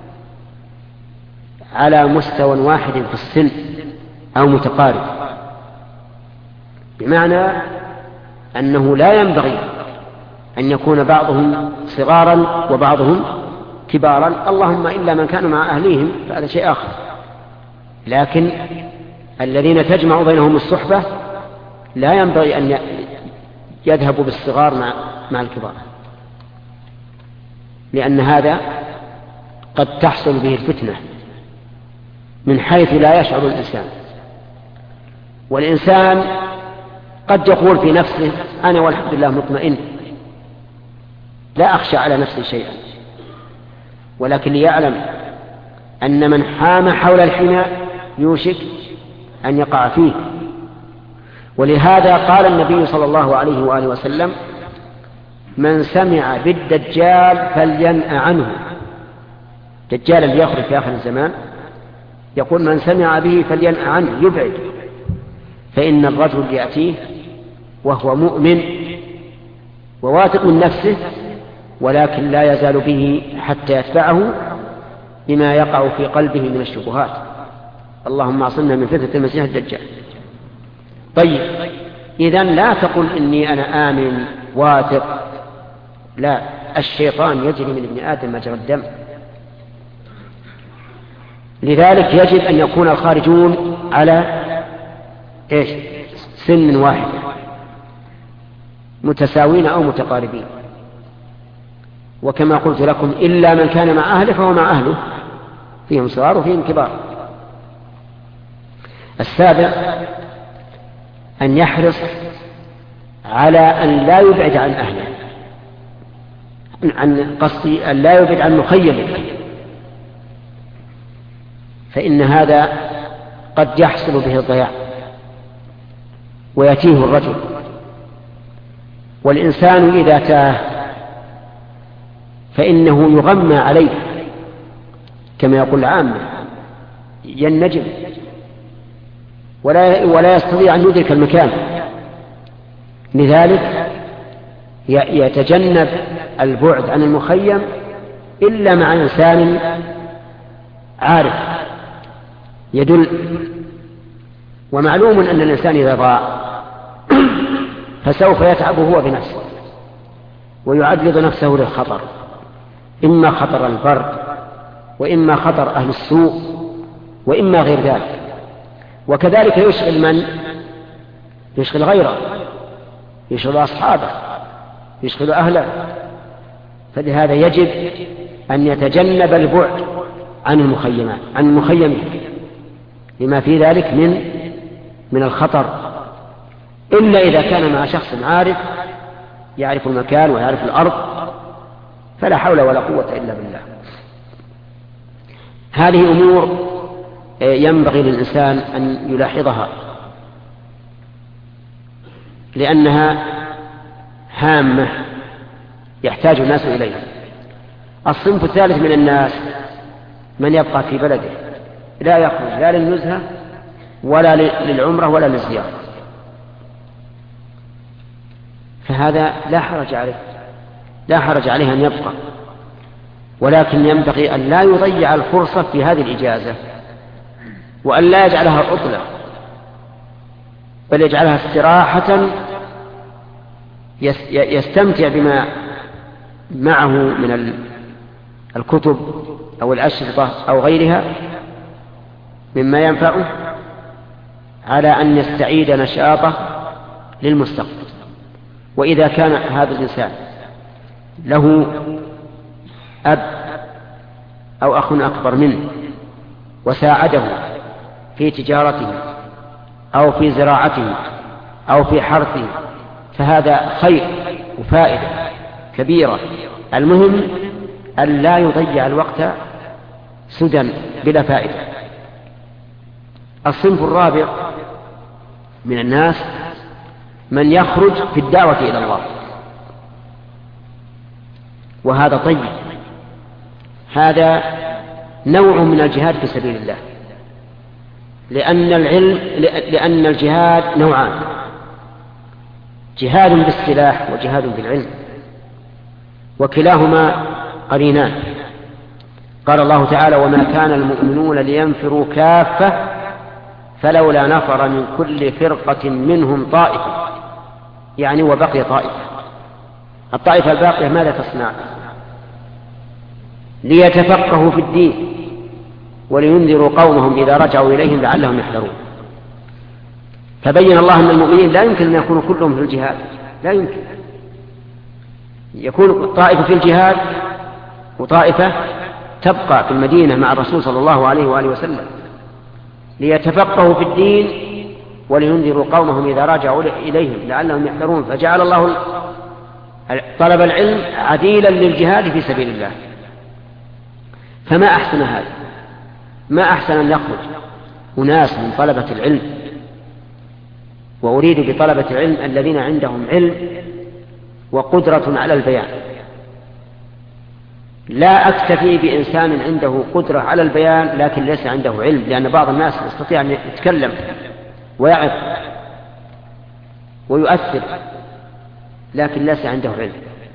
على مستوى واحد في السن أو متقارب، بمعنى أنه لا ينبغي أن يكون بعضهم صغارا وبعضهم كبارا، اللهم إلا من كانوا مع أهليهم فهذا شيء آخر، لكن الذين تجمع بينهم الصحبة لا ينبغي أن يذهبوا بالصغار مع الكبار، لأن هذا قد تحصل به الفتنة من حيث لا يشعر الإنسان. والإنسان قد يقول في نفسه: أنا والحمد لله مطمئن لا أخشى على نفسي شيئا، ولكن ليعلم أن من حام حول الحمى يوشك أن يقع فيه. ولهذا قال النبي صلى الله عليه وآله وسلم: من سمع بالدجال فلينأ عنه. الدجال اللي يخرج في آخر الزمان يقول: من سمع به فلينأ عنه، يبعد، فإن الرجل يأتيه وهو مؤمن وواثق من نفسه، ولكن لا يزال به حتى يتبعه بما يقع في قلبه من الشبهات. اللهم اعصمنا من فتنة المسيح الدجال. طيب، إذن لا تقل إني أنا آمن واثق، لا، الشيطان يجري من ابن آدم مجرى الدم. لذلك يجب أن يكون الخارجون على سن واحد، متساوين أو متقاربين. وكما قلت لكم: إلا من كان مع أهله فهو مع أهله، فيهم صغار وفيهم كبار. السابع أن يحرص على أن لا يبعد عن أهله، عن قصدي أن لا يبعد عن مخيمه، فإن هذا قد يحصل به الضياع. ويتيه الرجل. والإنسان إذا تاه فإنه يغمى عليه كما يقول العامة، ينجم ولا يستطيع أن يدرك المكان. لذلك يتجنب البعد عن المخيم إلا مع إنسان عارف يدل. ومعلوم أن الإنسان إذا ضاع فسوف يتعب هو بنفسه ويعرض نفسه للخطر، إما خطر البرد وإما خطر أهل السوء وإما غير ذلك. وكذلك يشغل من؟ يشغل غيره، يشغل أصحابه، يشغل أهله. فلهذا يجب أن يتجنب البعد عن المخيمات، عن المخيم، لما في ذلك من الخطر، إلا إذا كان مع شخص عارف يعرف المكان ويعرف الأرض، فلا حول ولا قوة إلا بالله. هذه أمور ينبغي للإنسان أن يلاحظها لأنها هامة يحتاج الناس إليها. الصنف الثالث من الناس من يبقى في بلده لا يخرج لا للنزهة ولا للعمرة ولا للزيارة، فهذا لا حرج عليه أن يبقى، ولكن ينبغي أن لا يضيع الفرصة في هذه الإجازة، وأن لا يجعلها عطلة، بل يجعلها استراحة يستمتع بما معه من الكتب أو الأشرطة أو غيرها مما ينفعه، على أن يستعيد نشاطه للمستقبل. وإذا كان هذا الإنسان له أب أو أخ أكبر منه وساعده في تجارته أو في زراعته أو في حرثه، فهذا خير وفائدة كبيرة. المهم أن لا يضيع الوقت سدى بلا فائدة. الصنف الرابع من الناس من يخرج في الدعوة إلى الله، وهذا طيب، هذا نوع من الجهاد في سبيل الله، لأن الجهاد نوعان: جهاد بالسلاح وجهاد بالعلم، وكلاهما قرينان. قال الله تعالى: وما كان المؤمنون لينفروا كافة فلولا نفر من كل فرقة منهم طائفة، يعني وبقي طائفة. الطائفة الباقية ماذا تصنع؟ ليتفقهوا في الدين ولينذروا قومهم إذا رجعوا إليهم لعلهم يحذرون. فبين الله أن المؤمنين لا يمكن أن يكونوا كلهم في الجهاد، لا يمكن. يكون طائفة في الجهاد وطائفة تبقى في المدينة مع الرسول صلى الله عليه وآله وسلم ليتفقهوا في الدين ولينذروا قومهم إذا رجعوا إليهم لعلهم يحذرون. فجعل الله طلب العلم عديلا للجهاد في سبيل الله. فما أحسن هذا، ما أحسن أن يخرج أناس من طلبة العلم، وأريد بطلبة العلم الذين عندهم علم وقدرة على البيان. لا أكتفي بإنسان عنده قدرة على البيان لكن ليس عنده علم، لأن بعض الناس يستطيع أن يتكلم ويعظ ويؤثر لكن ليس عنده علم.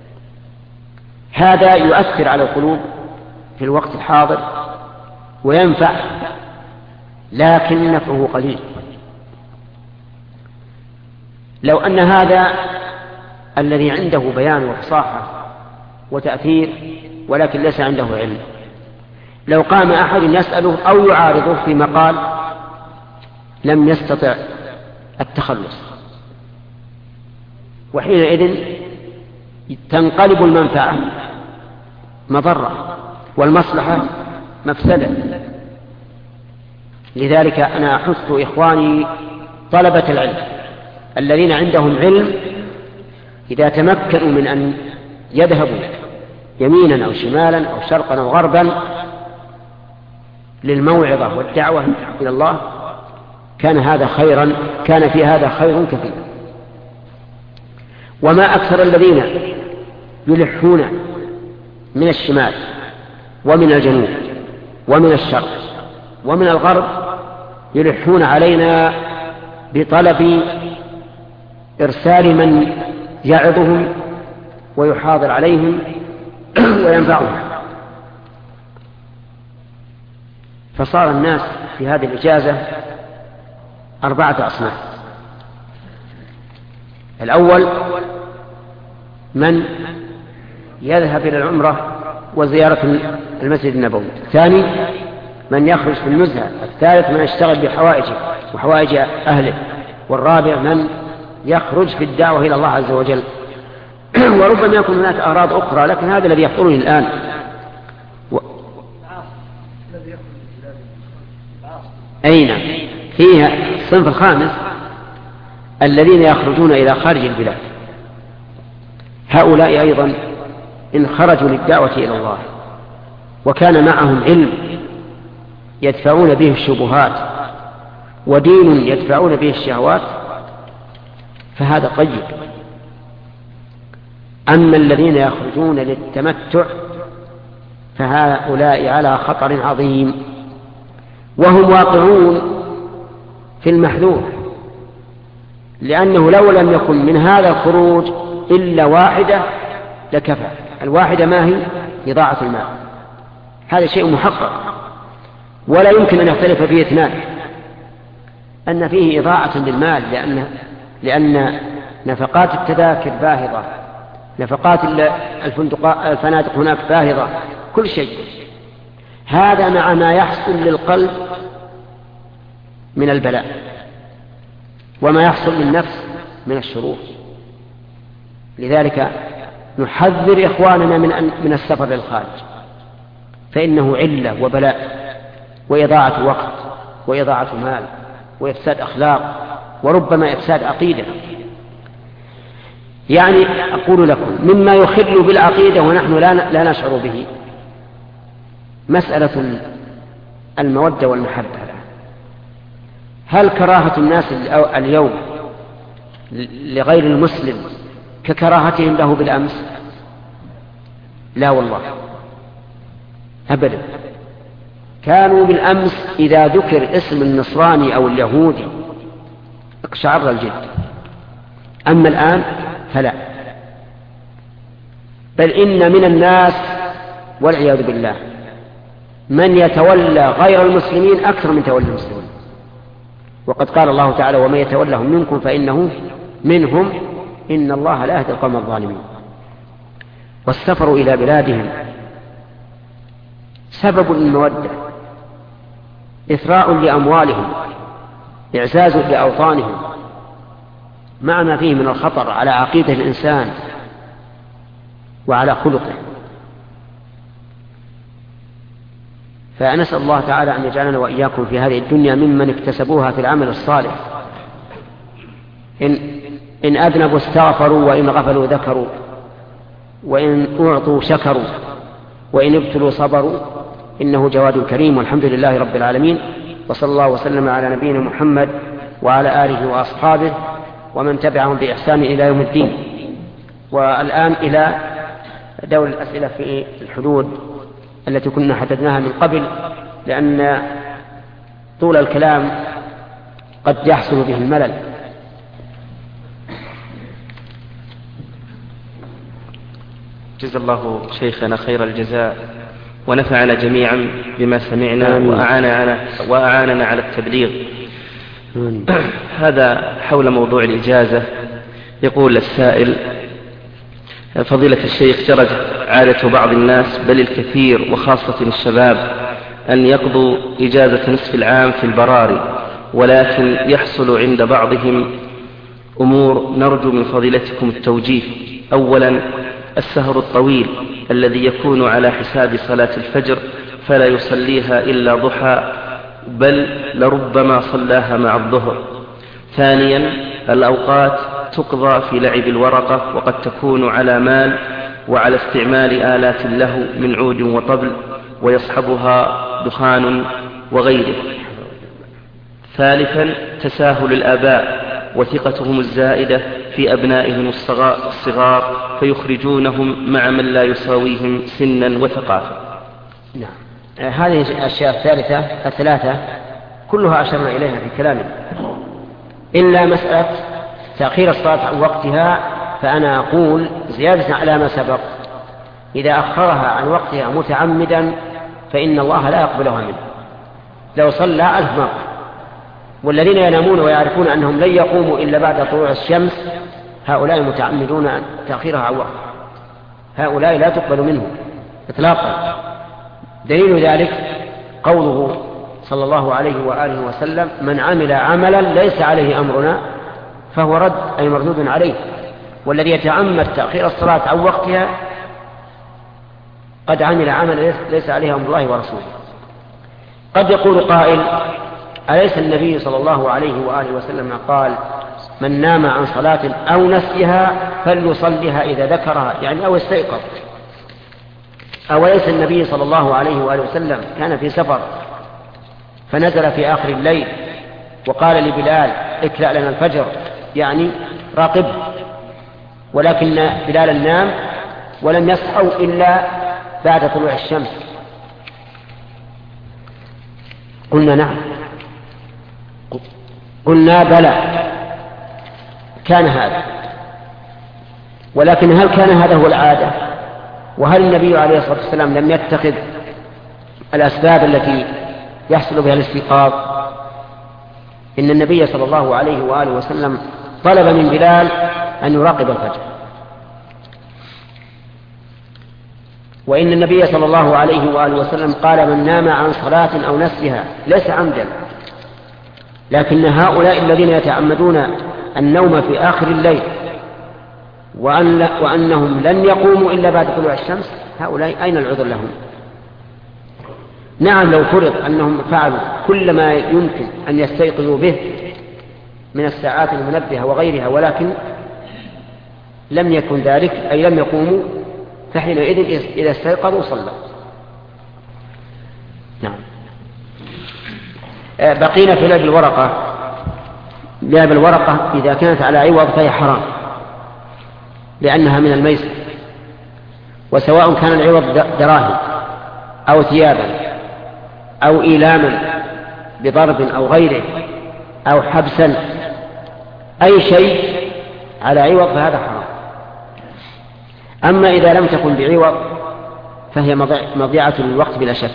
هذا يؤثر على القلوب في الوقت الحاضر وينفع، لكن نفعه قليل. لو أن هذا الذي عنده بيان وفصاحة وتأثير ولكن ليس عنده علم، لو قام أحد يسأله أو يعارضه في مقال لم يستطع التخلص، وحينئذ تنقلب المنفعة مضرة والمصلحة مفسدة. لذلك أنا أحث إخواني طلبة العلم الذين عندهم علم إذا تمكنوا من أن يذهبوا يمينا أو شمالا أو شرقا أو غربا للموعظة والدعوة إلى الله كان في هذا خير كثير. وما أكثر الذين يلحون من الشمال ومن الجنوب ومن الشرق ومن الغرب يلحون علينا بطلب إرسال من يعظهم ويحاضر عليهم وينفعهم. فصار الناس في هذه الإجازة 4 أصناف. الأول من يذهب إلى العمرة وزيارة المسجد النبوي. الثاني من يخرج في النزهة. الثالث من يشتغل بحوائجه وحوائج أهله. والرابع من يخرج في الدعوة إلى الله عز وجل. وربما يكون هناك أغراض أخرى، لكن هذا الذي يخطرني الآن. أين فيها الصنف الخامس الذين يخرجون إلى خارج البلاد. هؤلاء أيضا إن خرجوا للدعوة إلى الله وكان معهم علم يدفعون به الشبهات ودين يدفعون به الشهوات فهذا طيب. أما الذين يخرجون للتمتع فهؤلاء على خطر عظيم، وهم واقعون في المحذور، لأنه لو لم يكن من هذا الخروج إلا واحدة لكفى. الواحدة ما هي؟ إضاعة المال. هذا شيء محقق ولا يمكن أن يختلف فيه اثنان، أن فيه إضاعة للمال، لأن نفقات التذاكر باهظة، نفقات الفنادق هناك باهظة، كل شيء. هذا مع ما يحصل للقلب من البلاء وما يحصل للنفس من الشرور. لذلك نحذر إخواننا من السفر للخارج، فإنه علة وبلاء وإضاعة وقت وإضاعة مال وإفساد أخلاق وربما إفساد عقيدة. يعني أقول لكم مما يخل بالعقيدة ونحن لا نشعر به مسألة المودة والمحبة. هل كراهة الناس اليوم لغير المسلم ككراهتهم له بالأمس؟ لا والله أبدا. كانوا بالأمس إذا ذكر اسم النصراني أو اليهودي اقشعر الجلد، أما الآن فلا. بل إن من الناس والعياذ بالله من يتولى غير المسلمين أكثر من تولي المسلمين، وقد قال الله تعالى ومن يتولهم منكم فإنه منهم إن الله لا يهدي القوم الظالمين. والسفر إلى بلادهم سبب للمودة، إثراء لأموالهم، إعزاز لأوطانهم، مع ما فيه من الخطر على عقيدة الإنسان وعلى خلقه. فنسأل الله تعالى أن يجعلنا وإياكم في هذه الدنيا ممن اكتسبوها في العمل الصالح. إن أذنبوا استغفروا، وإن غفلوا ذكروا، وإن أعطوا شكروا، وإن ابتلوا صبروا، إنه جواد كريم. والحمد لله رب العالمين، وصلى الله وسلم على نبينا محمد وعلى آله وأصحابه ومن تبعهم بإحسان إلى يوم الدين. والآن إلى دور الأسئلة في الحدود التي كنا حددناها من قبل، لأن طول الكلام قد يحصل به الملل. جزا الله شيخنا خير الجزاء ونفعنا جميعا بما سمعنا وأعاننا على التبليغ. هذا حول موضوع الإجازة. يقول السائل: فضيلة الشيخ، جرت عادة بعض الناس بل الكثير وخاصة الشباب أن يقضوا إجازة نصف العام في البراري، ولكن يحصل عند بعضهم أمور نرجو من فضيلتكم التوجيه. أولا، السهر الطويل الذي يكون على حساب صلاة الفجر فلا يصليها إلا ضحى، بل لربما صلاها مع الظهر. ثانيا، الأوقات تقضى في لعب الورقة، وقد تكون على مال وعلى استعمال آلات له من عود وطبل ويصحبها دخان وغيره. ثالثا تساهل الآباء وثقتهم الزائدة في أبنائهم الصغار فيخرجونهم مع من لا يساويهم سنا وثقافة. نعم. هذه الأشياء الثلاثة كلها أشرنا إليها في كلامنا، إلا مسألة تأخير الصلاة عن وقتها، فأنا أقول زيادة على ما سبق إذا أخرها عن وقتها متعمدا فإن الله لا يقبلها منه لو صلى 1000 مرة. والذين ينامون ويعرفون أنهم لن يقوموا إلا بعد طلوع الشمس هؤلاء متعمدون تأخيرها عن وقتها، هؤلاء لا تقبل منه إطلاقا. دليل ذلك قوله صلى الله عليه وآله وسلم: من عمل عملا ليس عليه أمرنا فهو رد، أي مردود عليه. والذي يتعمد تأخير الصلاة عن وقتها قد عمل عملا ليس عليه أمر الله ورسوله. قد يقول قائل: أليس النبي صلى الله عليه وآله وسلم قال: من نام عن صلاة أو نسيها فليصلها إذا ذكرها، يعني أو استيقظ؟ أوليس النبي صلى الله عليه وآله وسلم كان في سفر فنزل في آخر الليل وقال لبلال: اكلأ لنا الفجر، يعني راقب، ولكن بلال نام ولم يصحوا إلا بعد طلوع الشمس؟ قلنا نعم، قلنا بلى كان هذا، ولكن هل كان هذا هو العادة؟ وهل النبي عليه الصلاة والسلام لم يتخذ الأسباب التي يحصل بها الاستيقاظ؟ إن النبي صلى الله عليه وآله وسلم طلب من بلال أن يراقب الفجر، وإن النبي صلى الله عليه وآله وسلم قال: من نام عن صلاة أو نسيها، ليس عمدا. لكن هؤلاء الذين يتعمدون النوم في آخر الليل وأنهم لن يقوموا إلا بعد طلوع الشمس، هؤلاء أين العذر لهم؟ نعم، لو فرض أنهم فعلوا كل ما يمكن أن يستيقظوا به من الساعات المنبهة وغيرها، ولكن لم يكن ذلك، أي لم يقوموا، فحينئذ إذا استيقظوا صلوا. نعم. بقينا في لعب الورقة. لعب الورقة إذا كانت على عوض فهي حرام لأنها من الميسر، وسواء كان العوض دراهم أو ثيابا أو إيلاما بضرب أو غيره أو حبسا، أي شيء على عوض فهذا حرام. أما إذا لم تكن بعوض فهي مضيعة للوقت بلا شك،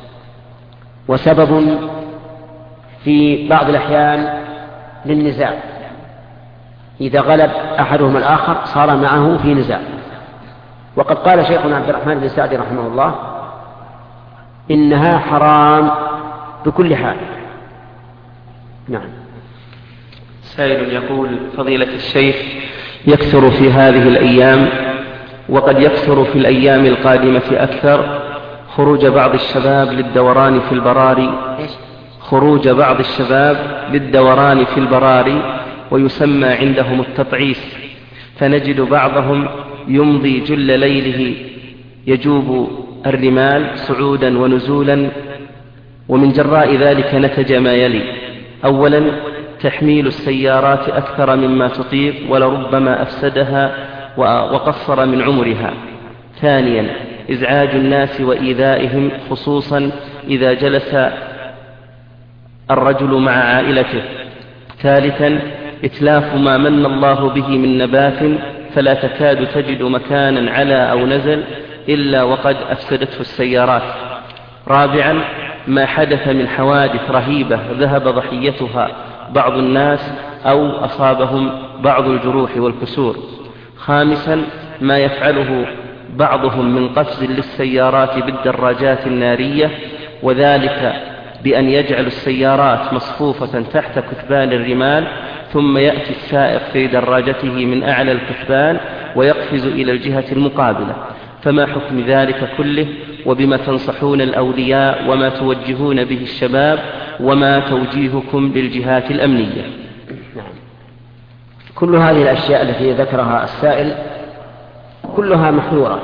وسبب في بعض الأحيان للنزاع، إذا غلب أحدهما الآخر صار معه في نزاع. وقد قال شيخنا عبد الرحمن بن سعدي رحمه الله: إنها حرام بكل حال. نعم. سائل يقول: فضيلة الشيخ، يكثر في هذه الأيام وقد يكثر في الأيام القادمة أكثر خروج بعض الشباب للدوران في البراري، ويسمى عندهم التطعيس، فنجد بعضهم يمضي جل ليله يجوب الرمال صعودا ونزولا، ومن جراء ذلك نتج ما يلي: أولا تحميل السيارات أكثر مما تطيق ولربما أفسدها وقصر من عمرها. ثانيا إزعاج الناس وإيذائهم، خصوصا إذا جلس الرجل مع عائلته. ثالثا إتلاف ما من الله به من نبات، فلا تكاد تجد مكانا على أو نزل إلا وقد أفسدته السيارات. رابعا ما حدث من حوادث رهيبة ذهب ضحيتها بعض الناس أو أصابهم بعض الجروح والكسور. خامسا ما يفعله بعضهم من قفز للسيارات بالدراجات النارية، وذلك بأن يجعل السيارات مصفوفة تحت كثبان الرمال، ثم يأتي السائق في دراجته من أعلى الكثبان ويقفز إلى الجهة المقابلة. فما حكم ذلك كله، وبما تنصحون الأولياء، وما توجهون به الشباب، وما توجيهكم للجهات الأمنية؟ نعم. كل هذه الأشياء التي ذكرها السائل كلها محظورة،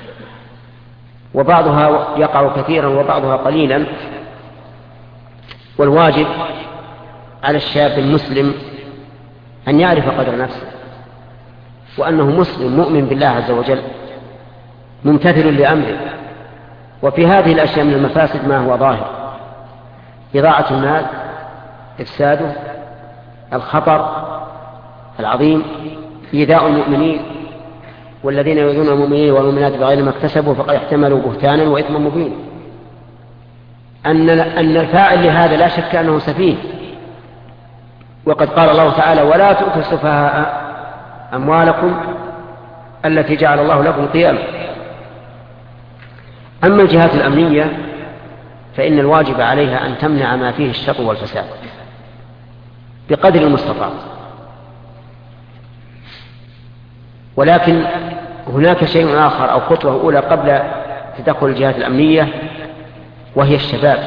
وبعضها يقع كثيرا وبعضها قليلا، والواجب على الشاب المسلم أن يعرف قدر نفسه، وأنه مسلم مؤمن بالله عز وجل ممتثل لأمره. وفي هذه الأشياء من المفاسد ما هو ظاهر: إضاعة المال، إفساده، الخطر العظيم، إيذاء المؤمنين، والذين يؤذون المؤمنين والمؤمنات بغير ما اكتسبوا فقد احتملوا بهتانا وإثما مبينا. أن الفاعل لهذا لا شك أنه سفيه، وقد قال الله تعالى: ولا تؤتوا السفهاء أموالكم التي جعل الله لكم قياما. أما الجهات الأمنية فإن الواجب عليها أن تمنع ما فيه الشر والفساد بقدر المستطاع. ولكن هناك شيء آخر أو خطوة أولى قبل تدخل الجهات الأمنية، وهي الشباب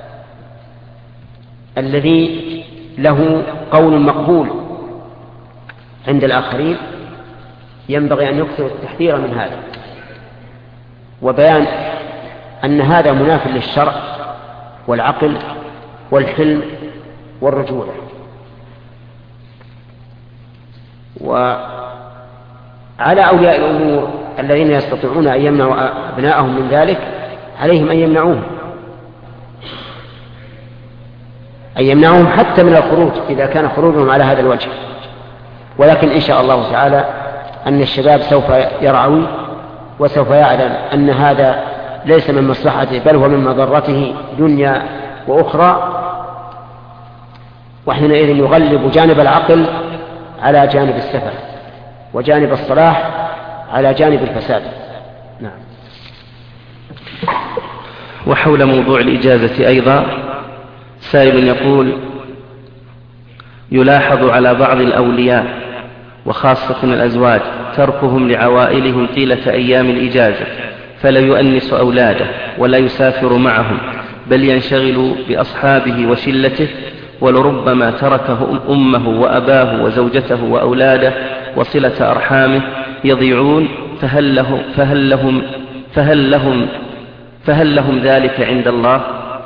الذي له قول مقبول عند الآخرين. ينبغي أن يكثر التحذير من هذا وبيان أن هذا مناف للشرع والعقل والحلم والرجولة. وعلى أولياء الأمور الذين يستطيعون أن يمنعوا أبنائهم من ذلك عليهم أن يمنعوهم حتى من الخروج إذا كان خروجهم على هذا الوجه. ولكن إن شاء الله تعالى أن الشباب سوف يرعوي وسوف يعلم أن هذا ليس من مصلحته بل هو من مضرته دنيا وأخرى، وحينئذ يغلب جانب العقل على جانب السفه، وجانب الصلاح على جانب الفساد. نعم. وحول موضوع الإجازة أيضا سائل يقول: يلاحظ على بعض الأولياء وخاصة الأزواج تركهم لعوائلهم طيلة أيام الإجازة، فلا يؤنس أولاده ولا يسافر معهم، بل ينشغل بأصحابه وشلته، ولربما تركه أمه وأباه وزوجته وأولاده وصلة أرحامه يضيعون، فهل لهم ذلك عند الله؟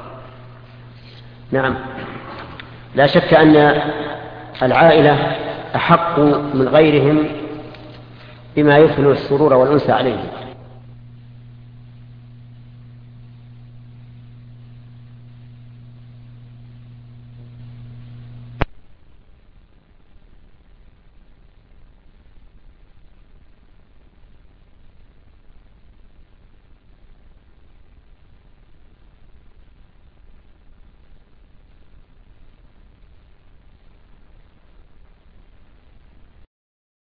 نعم، لا شك أن العائلة أحق من غيرهم بما يثني السرور والأنس عليهم،